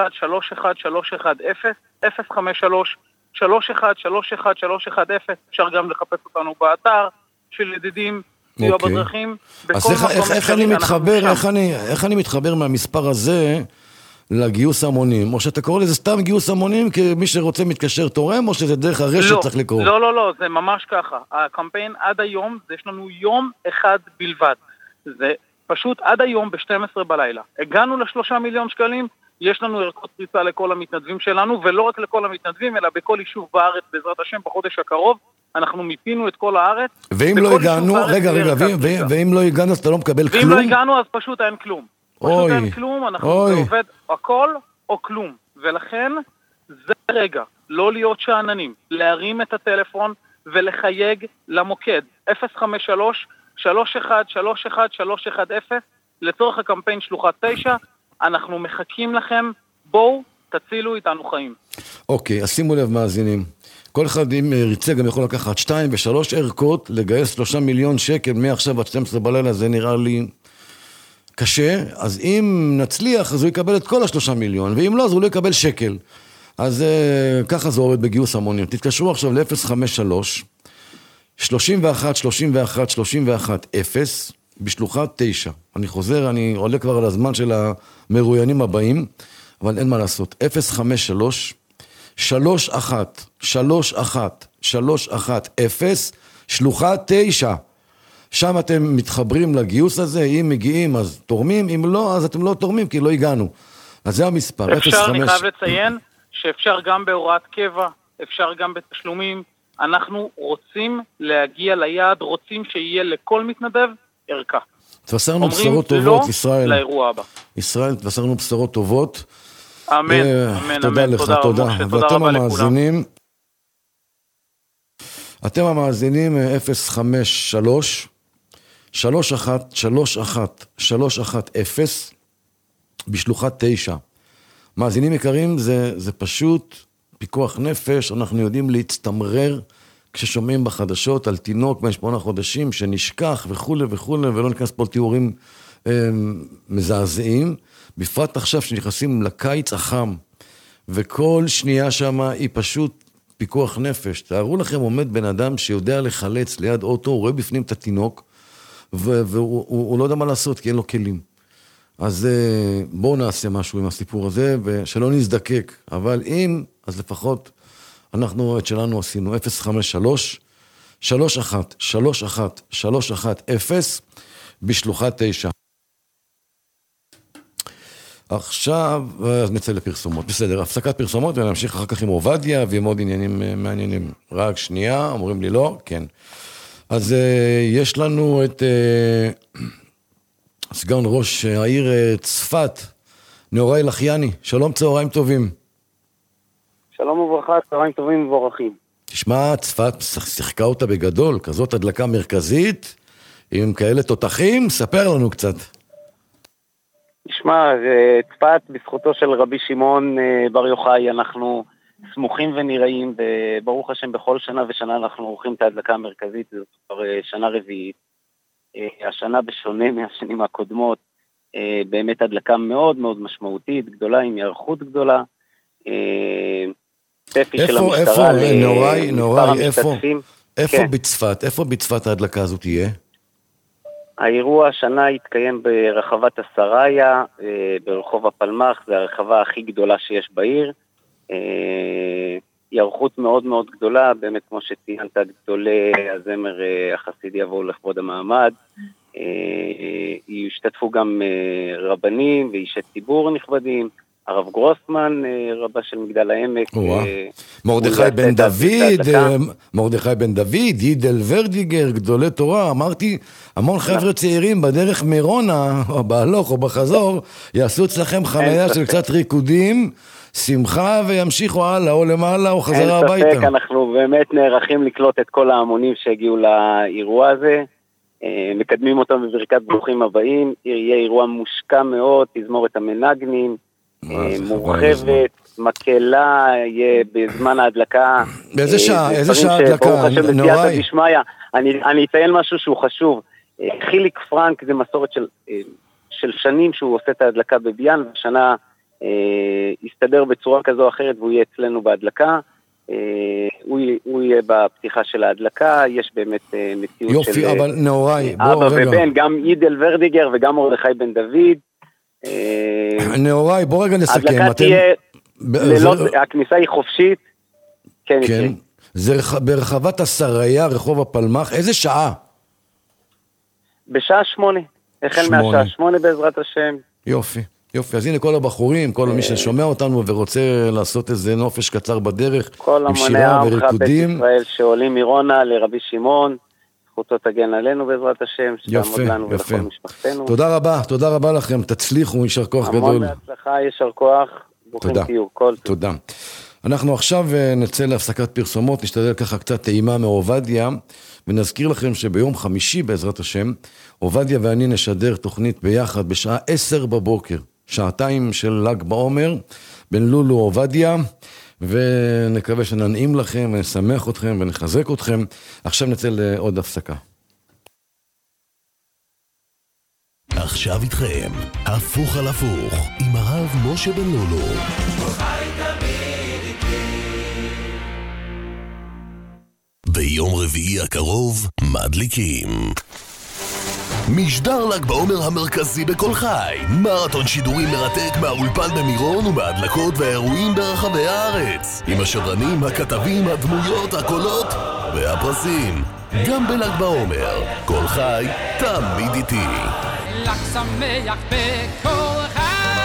053-3131-310, אפשר גם לחפש אותנו באתר של ידידים, סיוע בדרכים.
אז איך אני מתחבר מהמספר הזה לגיוס המונים, או שאתה קורא לזה סתם גיוס המונים, כי מי שרוצה מתקשר תורם, או שזה דרך הרשת צריך לקרוא?
לא, זה ממש ככה. הקמפיין עד היום, יש לנו יום אחד בלבד. זה פשוט עד היום ב-12 בלילה. הגענו ל3 מיליון שקלים, יש לנו ערכות פריצה לכל המתנדבים שלנו, ולא רק לכל המתנדבים, אלא בכל יישוב בארץ, בעזרת השם, בחודש הקרוב, אנחנו מיפינו את כל הארץ.
ואם לא הגענו, ואם לא הגענו, אז אתה לא מקבל כלום?
ואם לא הגענו, אז פשוט אין כלום. פשוט אין כלום, אנחנו עובד הכל או כלום. ולכן, זה רגע, לא להיות שעננים, להרים את הטלפון ולחייג למוקד 053-3131-310 לצורך הקמפיין שלוחת 9, אנחנו מחכים לכם, בואו תצילו איתנו חיים.
אוקיי, אז שימו לב מאזינים, כל אחד אם ירצה גם יכול לקחת 2 ו3 ערכות, לגייס 3 מיליון שקל מעכשיו עד 12 בלילה, זה נראה לי קשה, אז אם נצליח אז הוא יקבל את כל 3 מיליון, ואם לא אז הוא לא יקבל שקל. אז ככה זה עובד בגיוס המונים. תתקשרו עכשיו ל-053 31 31 31 0 בשלוחת 9. אני חוזר, אני עולה כבר על הזמן של המרואיינים הבאים, אבל אין מה לעשות. 053 31 31 31 0 שלוחת 9. שם אתם מתחברים לגיוס הזה, אם מגיעים אז תורמים, אם לא אז אתם לא תורמים כי לא הגענו. אז זה המספר.
אפשר, אני חייב לציין שאפשר גם בהוראת קבע, אפשר גם בתשלומים. אנחנו רוצים להגיע ליעד, רוצים שיהיה לכל מתנדב ערכה.
תבשרנו בשורות טובות, ישראל.
לאירוע הבא.
ישראל, תבשרנו בשורות טובות.
אמן, אמן,
תודה
אמן.
לך, תודה. ואתם המאזינים, אתם המאזינים 053 31 31 310 בשלוחת 9. מאזינים יקרים, זה פשוט פיקוח נפש, אנחנו יודעים להצטמרר כששומעים בחדשות על תינוק בן 8 חודשים שנשכח וכו' וכו', ולא נכנס פה תיאורים מזעזעים, בפרט עכשיו שנכנסים לקיץ החם, וכל שנייה שם היא פשוט פיקוח נפש. תארו לכם, עומד בן אדם שיודע לחלץ ליד אוטו, הוא רואה בפנים את התינוק, והוא לא יודע מה לעשות, כי אין לו כלים. אז בואו נעשה משהו עם הסיפור הזה, ושלא נזדקק. אבל אם, אז לפחות אנחנו את שלנו עשינו. 053 31 31 310 בשלוחת 9. עכשיו, אז נצא לפרסומות. בסדר, הפסקת פרסומות, ונמשיך אחר כך עם עובדיה, ועם עוד עניינים מעניינים. רק שנייה, אומרים לי לא, כן. אז יש לנו את סגן ראש העיר צפת, נאורי לחייני. שלום, צהריים טובים.
שלום וברכה, צהריים טובים ובורכים.
תשמע, צפת שיחקה אותה בגדול, כזאת הדלקה מרכזית, עם כאלה תותחים, ספר לנו קצת.
תשמע, צפת בזכותו של רבי שמעון בר יוחאי, אנחנו סמוכים ונראים, וברוך השם בכל שנה ושנה אנחנו עורכים את ההדלקה המרכזית, זאת כבר שנה רביעית. השנה בשונה מהשנים הקודמות, באמת הדלקה מאוד מאוד משמעותית, גדולה, עם היערכות גדולה.
איפה בצפת ההדלקה הזאת תהיה?
האירוע השנה יתקיים ברחבת הסריה, ברחוב הפלמח, זה הרחבה הכי גדולה שיש בעיר. היערכות מאוד מאוד גדולה, באמת כמו שציינת, גדולי הזמר החסידי יבואו לכבוד המעמד. ישתתפו גם רבנים ואישי ציבור נכבדים, הרב גרוסמן, רבה של מגדל העמק.
מרדכי בן דוד, יידל ורדיגר, גדולי תורה. אמרתי, המון חבר'ה צעירים בדרך מירונה, או בהלוך או בחזור, יעשו אצלכם חניה של קצת ריקודים, שמחה, וימשיכו הלאה או למעלה או חזרה הביתה.
אין ספק, אנחנו באמת נערכים לקלוט את כל ההמונים שהגיעו לאירוע הזה, מקדמים אותם בברכת ברוכים הבאים. יהיה אירוע מושקע מאוד, תזמורת המנגנים, מורחבת, מקלה, יהיה בזמן ההדלקה.
באיזה שעה? איזה שעה הדלקה?
נוראי. אני אציין משהו שהוא חשוב. חיליק פרנק זה מסורת של שנים שהוא עושה את ההדלקה בביאן, ושנה יסתדר בצורה כזו או אחרת והוא יהיה אצלנו בהדלקה. הוא יהיה בפתיחה של ההדלקה, יש באמת מציאות
יופי,
של
אבל נאורי,
אבא ובן, גם יידל ורדיגר וגם מרדכי בן דוד.
נאורי, בוא רגע נסכם.
ההדלקה תהיה, הכניסה היא חופשית. כן.
זה ברחבת הסריה, רחוב הפלמח, איזה שעה?
בשעה 8, החל מהשעה 8 בעזרת השם.
יופי, אז הנה כל הבחורים, כל מי ששומע אותנו ורוצה לעשות איזה נופש קצר בדרך, עם שירה וריקודים.
בית ישראל שעולים מירונה לרבי שמעון, זכותו תגן עלינו בעזרת השם, שתעמוד לנו ולכל משפחתנו.
תודה רבה לכם, תצליחו, יישר כוח גדול.
המון בהצלחה, יישר כוח, ברוכים תהיו, כל טוב.
תודה. אנחנו עכשיו נצא להפסקת פרסומות, נשתדל ככה קצת טעימה מעובדיה, ונזכיר לכם שביום חמישי בעזרת השם, עובדיה ואני נשדר תוכנית ביחד בשעה 10 בבוקר, שעתיים של ל"ג בעומר, בין לולו עובדיה, ונקווה שננעים לכם, ונשמח אתכם ונחזק אתכם. עכשיו נצא לעוד הפסקה.
עכשיו איתכם, הפוך על הפוך, עם הרב משה בן לולו. ביום רביעי הקרוב, מדליקים. משדר ל"ג בעומר המרכזי בכל חי. מרתון שידורים מרתק מהאולפן במירון ומהדלקות והאירועים ברחבי הארץ. עם השדרנים, הכתבים, הדמויות, הקולות והפרסים. גם בל"ג בעומר. כל חי, תמיד איתי. ל"ג שמח בכל חי.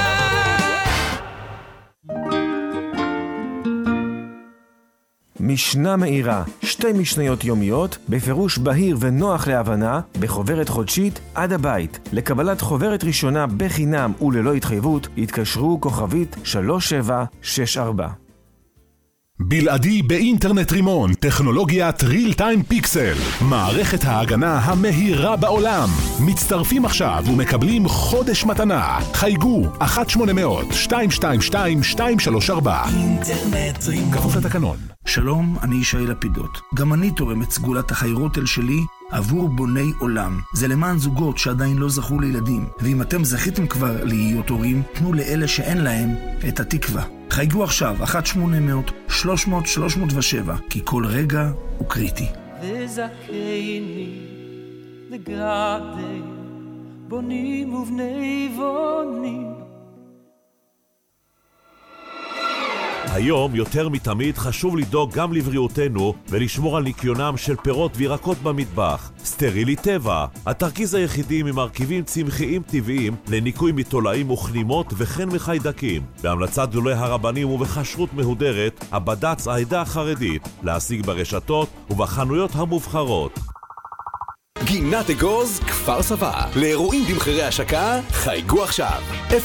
משנה מאירה, 2 משניות יומיות, בפירוש בהיר ונוח להבנה, בחוברת חודשית עד הבית. לקבלת חוברת ראשונה בחינם וללא התחייבות, התקשרו כוכבית 3764.
בלעדי באינטרנט רימון, טכנולוגיית ריל טיים פיקסל, מערכת ההגנה המהירה בעולם. מצטרפים עכשיו ומקבלים חודש מתנה. חייגו 1-800-222-234. אינטרנט רימון, כפוף לתקנון.
שלום, אני ישי לפידות. גם אני תורם את סגולת החיירוטל שלי עבור בוני עולם. זה למען זוגות שעדיין לא זכו לילדים. ואם אתם זכיתם כבר להיות הורים, תנו לאלה שאין להם את התקווה. חייגו עכשיו 1-800-300-307, כי כל רגע הוא קריטי.
וזכיני לגדי בונים ובני בונים.
היום יותר מתמיד חשוב לדאוג גם לבריאותנו ולשמור על ניקיונם של פירות וירקות במטבח. סטרילי טבע, התרכיז היחידי ממרכיבים צמחיים טבעיים לניקוי מתולעים וכנימות וכן מחיידקים. בהמלצת גדולי הרבנים ובכשרות מהודרת, הבד"ץ העדה החרדית, להשיג ברשתות ובחנויות המובחרות.
גינת אגוז, כפר סבא. לאירועים במחירי השקה, חייגו עכשיו.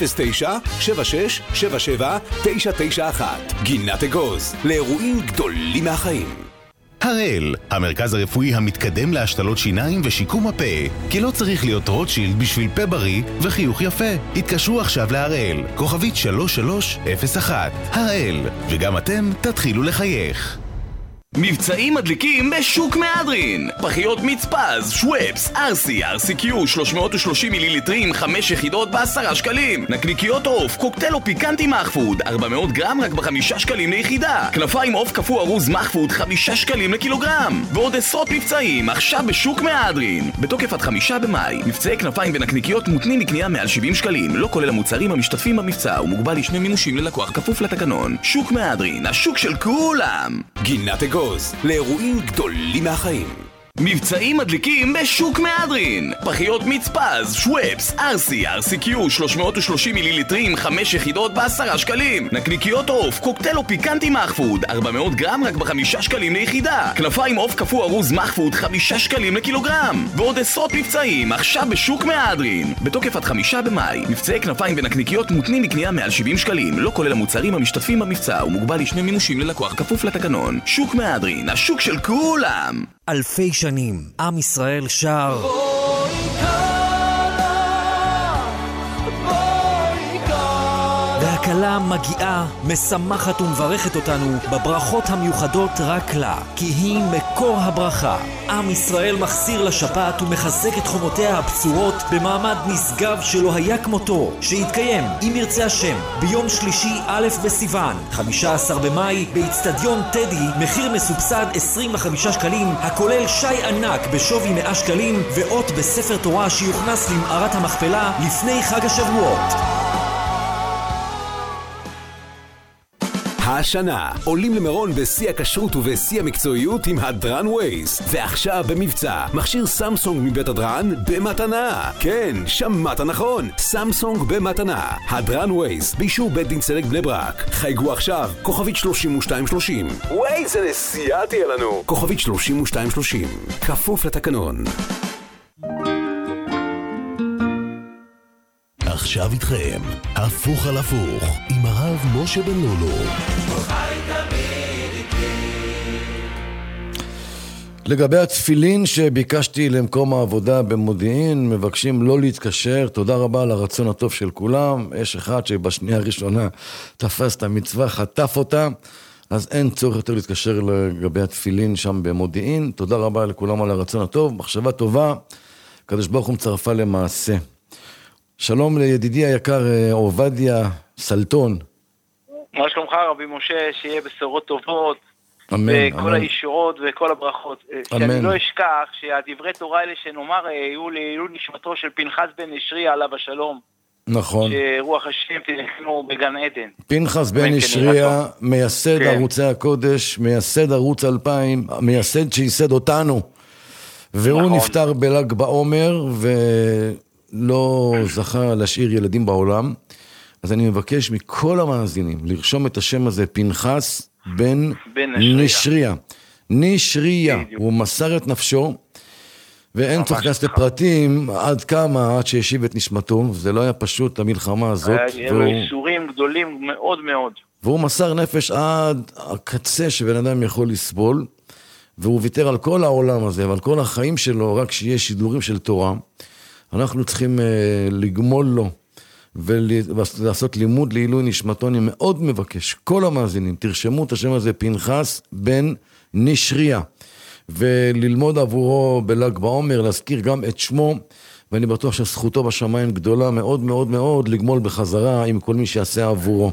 09-76-77-991. גינת אגוז, לאירועים גדולים מהחיים.
הראל, המרכז הרפואי המתקדם להשתלות שיניים ושיקום הפה. כי לא צריך להיות רוטשילד בשביל פה בריא וחיוך יפה. התקשרו עכשיו להראל, כוכבית 3301. הראל, וגם אתם תתחילו לחייך.
מבצעים מדליקים בשוק מהדרין. פחיות מצפז, שוואפס, ארסי, RCQ 330 מיליליטרים, 5 יחידות ב10 שקלים. נקניקיות עוף, קוקטייל או פיקנטי מחפוד, 400 גרם רק ב5 שקלים ליחידה. כנפיים עוף קפוא ארוז מחפוד, 5 שקלים לקילוגרם. ועוד עשרות מבצעים, עכשיו בשוק מהדרין. בתוקף עד 5 במאי. מבצעי כנפיים ונקניקיות מותנים לקנייה מעל 70 שקלים. לא כולל המוצרים המשתתפים במבצע ומוגבל לשני מימושים ללקוח כפוף לתקנון. שוק מהדרין, השוק של כולם.
גינת אגוז, לאירועים גדולים מהחיים.
מבצעים מדליקים בשוק מהדרין. פחיות מצפז, שוואפס, ארסי, RCQ 330 מיליליטרים, 5 יחידות ב10 שקלים. נקניקיות עוף, קוקטייל או פיקנטי מחפוד, 400 גרם רק ב5 שקלים ליחידה. כנפיים עוף קפוא ארוז מחפוד, 5 שקלים לקילוגרם. ועוד עשרות מבצעים, עכשיו בשוק מהדרין. בתוקף עד 5 במאי. מבצעי כנפיים ונקניקיות מותנים לקנייה מעל 70 שקלים. לא כולל המוצרים המשתתפים במבצע ומוגבל לשני מימושים ללקוח כפוף לתקנון. שוק מהדרין, השוק של כולם.
אלפי שנים, עם ישראל שר והקלה הממשלה מגיעה, משמחת ומברכת אותנו בברכות המיוחדות רק לה, כי היא מקור הברכה. עם ישראל מחזיר לשפעת ומחזק את חומותיה הבצורות במעמד נשגב שלא היה כמותו, שיתקיים, אם ירצה השם, ביום שלישי א' בסיוון, 15 במאי, באצטדיון טדי, מחיר מסובסד 25 שקלים, הכולל שי ענק בשווי 100 שקלים, ואות בספר תורה שיוכנס למערת המכפלה לפני חג השבועות.
השנה עולים למירון בשיא הכשרות ובשיא המקצועיות עם הדרן ווייז, ועכשיו במבצע מכשיר סמסונג מבית הדרן במתנה. כן, שמעת נכון, סמסונג במתנה. הדרן ווייז באישור בית דין צדק בני ברק. חייגו עכשיו, כוכבית 3230. ווייז זה נסיעה תהיה לנו. כוכבית 3230, כפוף לתקנון.
עכשיו איתכם, הפוך על הפוך, עם הרב משה בן לולו.
לגבי התפילין שביקשתי למקום העבודה במודיעין, מבקשים לא להתקשר. תודה רבה על הרצון הטוב של כולם. יש אחד שבשנייה הראשונה תפס את המצווה, חטף אותה, אז אין צורך יותר להתקשר לגבי התפילין שם במודיעין. תודה רבה לכולם על הרצון הטוב, מחשבה טובה, הקדוש ברוך הוא מצרפה למעשה. שלום לידידי היקר עובדיה סלטון.
מה שלומך רבי משה, שיהיה בשורות טובות,
אמן,
וכל
אמן.
הישועות וכל הברכות.
אמן.
שאני לא אשכח שהדברי תורה האלה שנאמר היו לעילוי נשמתו של פנחס בן נשרי עליו השלום.
נכון.
שרוח השם תנחנו בגן עדן.
פנחס בן נשריה, מייסד ערוצי הקודש, מייסד ערוץ 2000, מייסד שייסד אותנו. והוא
נכון.
נפטר בל"ג בעומר ולא זכה להשאיר ילדים בעולם. אז אני מבקש מכל המאזינים לרשום את השם הזה, פנחס בן נשריה. נשריה, הוא מסר את נפשו, ואין צריך להיכנס לפרטים עד כמה, עד שישיב את נשמתו. זה לא היה פשוט המלחמה הזאת.
היה לו איסורים גדולים מאוד מאוד.
והוא מסר נפש עד הקצה שבן אדם יכול לסבול, והוא ויתר על כל העולם הזה ועל כל החיים שלו, רק שיהיה שידורים של תורה. אנחנו צריכים לגמול לו ולעשות לימוד לעילוי נשמתו. אני מאוד מבקש, כל המאזינים, תרשמו את השם הזה, פנחס בן נשריה, וללמוד עבורו בל"ג בעומר, להזכיר גם את שמו, ואני בטוח שזכותו בשמיים גדולה מאוד מאוד מאוד לגמול בחזרה עם כל מי שיעשה עבורו.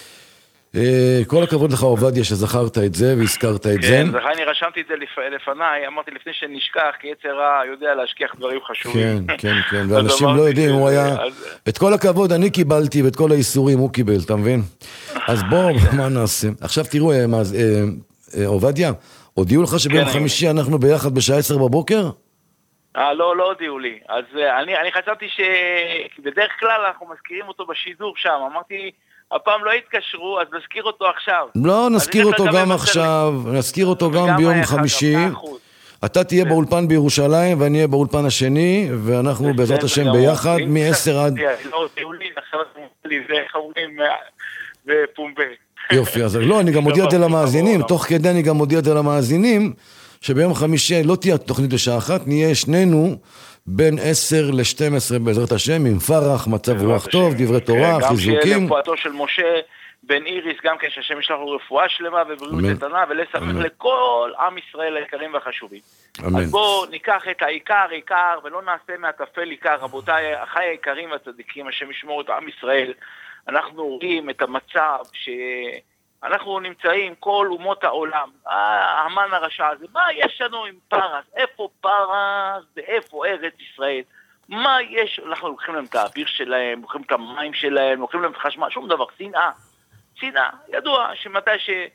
כל הכבוד לך עובדיה שזכרת את זה והזכרת את זה.
כן, אני רשמתי את זה לפניי, אמרתי לפני שנשכח, כי יצר רע יודע להשכיח דברים חשובים.
כן, כן, כן, ואנשים לא יודעים, הוא היה, את כל הכבוד אני קיבלתי ואת כל האיסורים הוא קיבל, אתה מבין? אז בואו, מה נעשה? עכשיו תראו, עובדיה, הודיעו לך שביום חמישי אנחנו ביחד בשעה 10 בבוקר?
לא הודיעו לי. אז אני חשבתי שבדרך כלל אנחנו מזכירים אותו בשידור שם, אמרתי הפעם לא התקשרו, אז נזכיר אותו עכשיו.
לא, נזכיר אותו גם עכשיו, נזכיר אותו גם ביום חמישי. אתה תהיה באולפן בירושלים, ואני אהיה באולפן השני, ואנחנו בעזרת השם ביחד, מ-10 עד...
לא, תאולי, עכשיו אני זה, איך אומרים, בפומבי.
יופי, אז לא, אני גם מודיע את זה למאזינים, תוך כדי אני גם מודיע את זה למאזינים, שביום חמישי לא תהיה תוכנית לשעה אחת, נהיה שנינו בין 10 ל-12 בעזרת השם, עם פרח, מצב רוח טוב, דברי תורה, חיזוקים.
גם שיהיה לפועתו של משה בן איריס, גם כן שהשם ישלח לו רפואה שלמה ובריאות איתנה, ולשמח לכל עם ישראל היקרים והחשובים. אז בואו ניקח את העיקר ולא נעשה מהטפל עיקר. רבותיי, אחי היקרים והצדיקים, השם ישמור את עם ישראל. אנחנו רואים את המצב אנחנו נמצאים, כל אומות העולם, המן הרשע הזה, מה יש לנו עם פרס? איפה פרס ואיפה ארץ ישראל? מה יש? אנחנו לוקחים להם את האוויר שלהם, לוקחים את המים שלהם, לוקחים להם את חשמל, שום דבר, שנאה. ידוע שמתי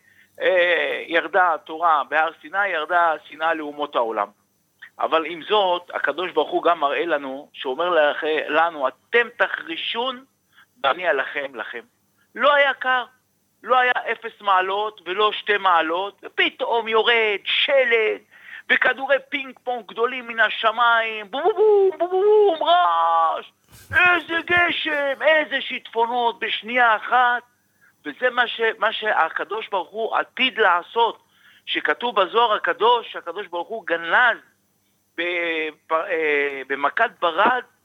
שירדה התורה בהר סיני, ירדה שנאה לאומות העולם. אבל עם זאת, הקדוש ברוך הוא גם מראה לנו, שאומר לנו, אתם תחרישון, ואני לכם. לא היה קר. לא היה 0 מעלות ולא 2 מעלות, ופתאום יורד שלג, וכדורי פינג פונג גדולים מן השמיים, בום בום בום בום, רעש, איזה גשם, איזה שיטפונות בשנייה אחת, וזה מה שהקדוש ברוך הוא עתיד לעשות, שכתוב בזוהר הקדוש, הקדוש ברוך הוא גנז במכת ברד,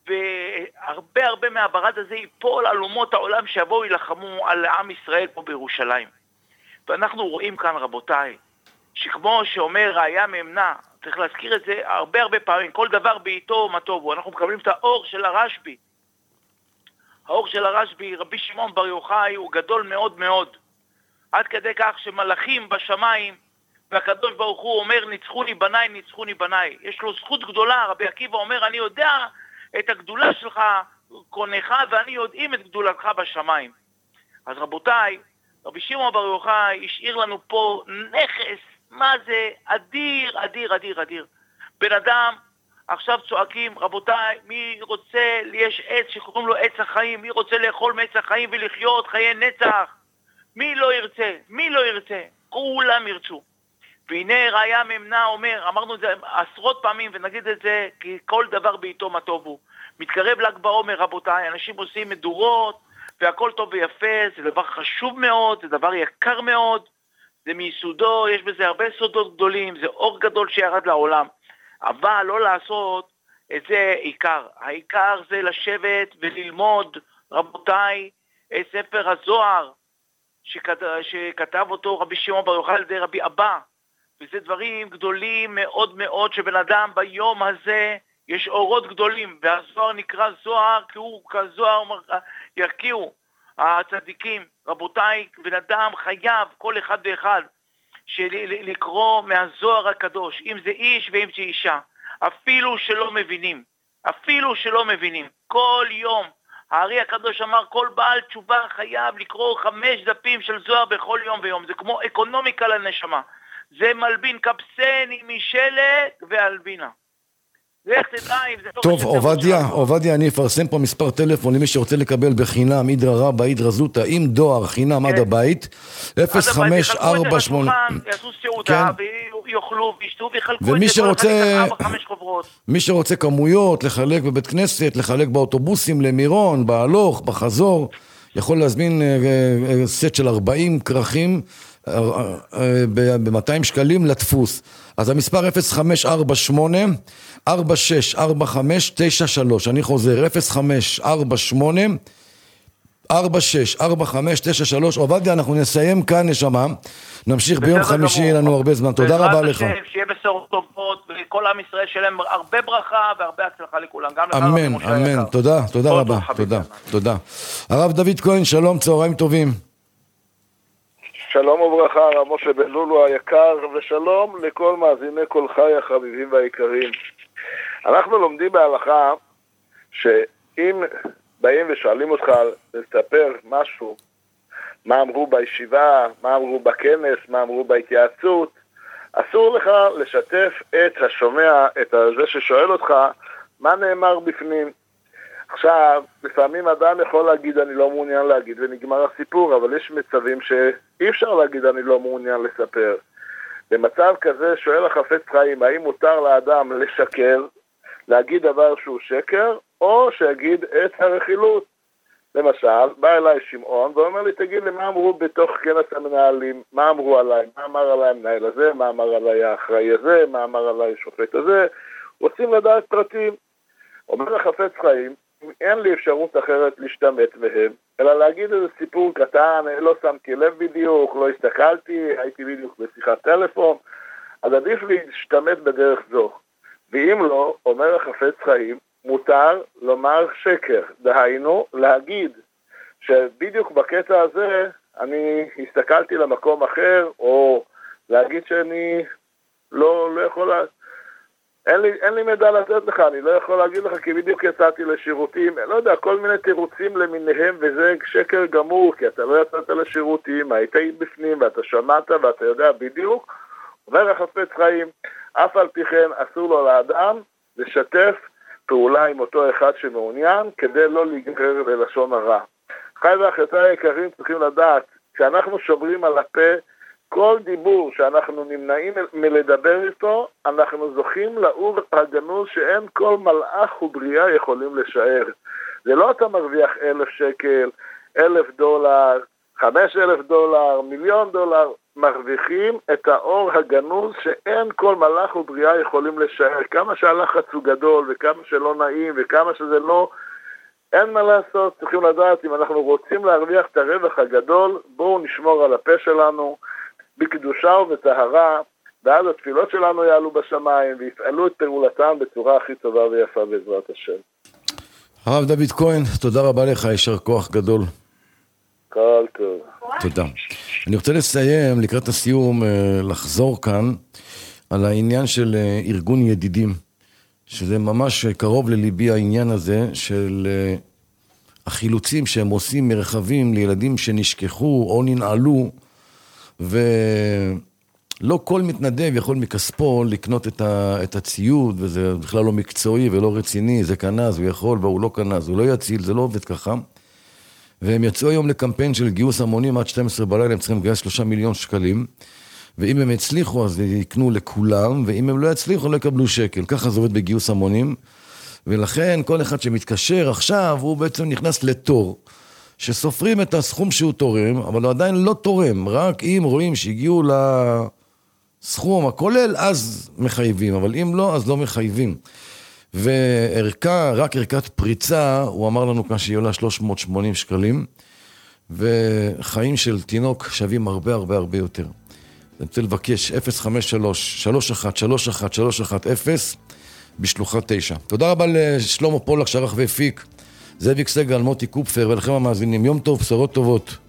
והרבה הרבה מהברד הזה ייפול על אומות העולם שיבואו ילחמו על עם ישראל פה בירושלים. ואנחנו רואים כאן, רבותיי, שכמו שאומר ראיה מאמנה, צריך להזכיר את זה הרבה פעמים, כל דבר בעיתו מה טוב הוא. אנחנו מקבלים את האור של הרשב"י. האור של הרשב"י, רבי שמעון בר יוחאי, הוא גדול מאוד מאוד. עד כדי כך שמלאכים בשמיים, והקדוש ברוך הוא אומר, ניצחוני בניי, ניצחוני בניי. יש לו זכות גדולה, רבי עקיבא אומר, אני יודע את הגדולה שלך, קונך, ואני יודעים את גדולתך בשמיים. אז רבותיי, רבי שמעון בר יוחאי השאיר לנו פה נכס, מה זה? אדיר, אדיר, אדיר, אדיר. בן אדם, עכשיו צועקים, רבותיי, מי רוצה, יש עץ שקוראים לו עץ החיים, מי רוצה לאכול מעץ החיים ולחיות חיי נצח? מי לא ירצה? מי לא ירצה? כולם ירצו. והנה ראיה מאמנה אומר, אמרנו את זה עשרות פעמים ונגיד את זה, כי כל דבר בעיתו מה טוב הוא. מתקרב ל"ג בעומר, רבותיי, אנשים עושים מדורות, והכל טוב ויפה, זה דבר חשוב מאוד, זה דבר יקר מאוד, זה מיסודו, יש בזה הרבה סודות גדולים, זה אור גדול שירד לעולם. אבל לא לעשות את זה עיקר. העיקר זה לשבת וללמוד, רבותיי, את ספר הזוהר, שכתב אותו רבי שמעון בר יוחאי על ידי רבי אבא. וזה דברים גדולים מאוד מאוד, שבן אדם ביום הזה יש אורות גדולים, והזוהר נקרא זוהר, כי הוא כזוהר ירקיעו הצדיקים. רבותיי, בן אדם חייב, כל אחד ואחד, לקרוא מהזוהר הקדוש, אם זה איש ואם זה אישה, אפילו שלא מבינים, כל יום, הארי הקדוש אמר, כל בעל תשובה חייב לקרוא 5 דפים של זוהר בכל יום ויום, זה כמו אקונומיקה לנשמה, זה מלבין קפסני משלט ואלבינה.
טוב, עובדיה, אני אפרסם פה מספר טלפון למי שרוצה לקבל בחינם, אידרא רבא, אידרא זוטא, עם דואר חינם עד הבית, 0548.
יעשו סעודה ויאכלו וישתו ויחלקו את זה, כל 5 חברות.
מי שרוצה כמויות, לחלק בבית כנסת, לחלק באוטובוסים למירון, בהלוך, בחזור, יכול להזמין סט של 40 כרכים, ב-200 שקלים לדפוס. אז המספר 0548-464593. אני חוזר, 0548-464593. עובדיה, אנחנו נסיים כאן, נשמה. נמשיך ביום חמישי, לנו הרבה זמן. תודה רבה לך.
שיהיה בשורות טובות, וכל עם ישראל שלהם הרבה ברכה והרבה הצלחה לכולם.
אמן, אמן. תודה רבה. תודה. הרב דוד כהן, שלום, צהריים טובים.
שלום וברכה, הרב משה בן לולו היקר, ושלום לכל מאזיני כל חי החביבים והיקרים. אנחנו לומדים בהלכה שאם באים ושואלים אותך לספר משהו, מה אמרו בישיבה, מה אמרו בכנס, מה אמרו בהתייעצות, אסור לך לשתף את השומע, את זה ששואל אותך, מה נאמר בפנים. עכשיו, לפעמים אדם יכול להגיד אני לא מעוניין להגיד ונגמר הסיפור, אבל יש מצבים שאי אפשר להגיד אני לא מעוניין לספר. במצב כזה שואל החפץ חיים, האם מותר לאדם לשקר, להגיד דבר שהוא שקר, או שיגיד את הרכילות. למשל, בא אליי שמעון ואומר לי, תגיד לי מה אמרו בתוך כנס המנהלים, מה אמרו עליי, מה אמר עליי המנהל הזה, מה אמר עליי האחראי הזה, מה אמר עליי השופט הזה, רוצים לדעת פרטים. אומר החפץ חיים, אין לי אפשרות אחרת להשתמט מהם, אלא להגיד איזה סיפור קטן, לא שמתי לב בדיוק, לא הסתכלתי, הייתי בדיוק בשיחת טלפון, אז עדיף לי להשתמט בדרך זו. ואם לא, אומר החפץ חיים, מותר לומר שקר, דהיינו להגיד שבדיוק בקטע הזה אני הסתכלתי למקום אחר, או להגיד שאני לא יכול אין לי מידע לתת לך, אני לא יכול להגיד לך כי בדיוק יצאתי לשירותים, אני לא יודע, כל מיני תירוצים למיניהם, וזה שקר גמור, כי אתה לא יצאת לשירותים, היית בפנים ואתה שמעת ואתה יודע בדיוק. אומר החפץ חיים, אף על פי כן אסור לו לאדם לשתף פעולה עם אותו אחד שמעוניין, כדי לא להיגרר ללשון הרע. חי ואחיותיי היקרים צריכים לדעת, כשאנחנו שומרים על הפה, כל דיבור שאנחנו נמנעים מלדבר איתו, אנחנו זוכים לאור הגנוז שאין כל מלאך ובריאה יכולים לשער. זה לא אתה מרוויח 1,000 שקל, $1,000, $5,000, $1,000,000, מרוויחים את האור הגנוז שאין כל מלאך ובריאה יכולים לשער. כמה שהלחץ הוא גדול וכמה שלא נעים וכמה שזה לא, אין מה לעשות. צריכים לדעת, אם אנחנו רוצים להרוויח את הרווח הגדול, בואו נשמור על הפה שלנו בקדושה ובטהרה, ואז התפילות שלנו יעלו בשמיים ויפעלו את פעולתם בצורה הכי טובה ויפה בעזרת השם.
הרב דוד כהן, תודה רבה לך, יישר כוח גדול.
כל טוב.
תודה. אני רוצה לסיים, לקראת הסיום, לחזור כאן על העניין של ארגון ידידים, שזה ממש קרוב לליבי העניין הזה של החילוצים שהם עושים מרחבים לילדים שנשכחו או ננעלו, ולא כל מתנדב יכול מכספו לקנות את הציוד, וזה בכלל לא מקצועי ולא רציני, זה כנז, הוא יכול והוא לא כנז, הוא לא יציל, זה לא עובד ככה. והם יצאו היום לקמפיין של גיוס המונים עד 12 בלילה, הם צריכים לגייס 3 מיליון שקלים, ואם הם הצליחו אז יקנו לכולם, ואם הם לא יצליחו לא יקבלו שקל. ככה זה עובד בגיוס המונים, ולכן כל אחד שמתקשר עכשיו הוא בעצם נכנס לתור, שסופרים את הסכום שהוא תורם, אבל הוא עדיין לא תורם, רק אם רואים שהגיעו לסכום הכולל אז מחייבים, אבל אם לא אז לא מחייבים. וערכה, רק ערכת פריצה, הוא אמר לנו כאן שהיא עולה 380 שקלים, וחיים של תינוק שווים הרבה הרבה הרבה יותר. אני רוצה לבקש 053-3131-3130 בשלוחה 9. תודה רבה לשלמה פולק שערך והפיק, זאביק סגל, מוטי קופפר ולכם המאזינים. יום טוב, בשורות טובות.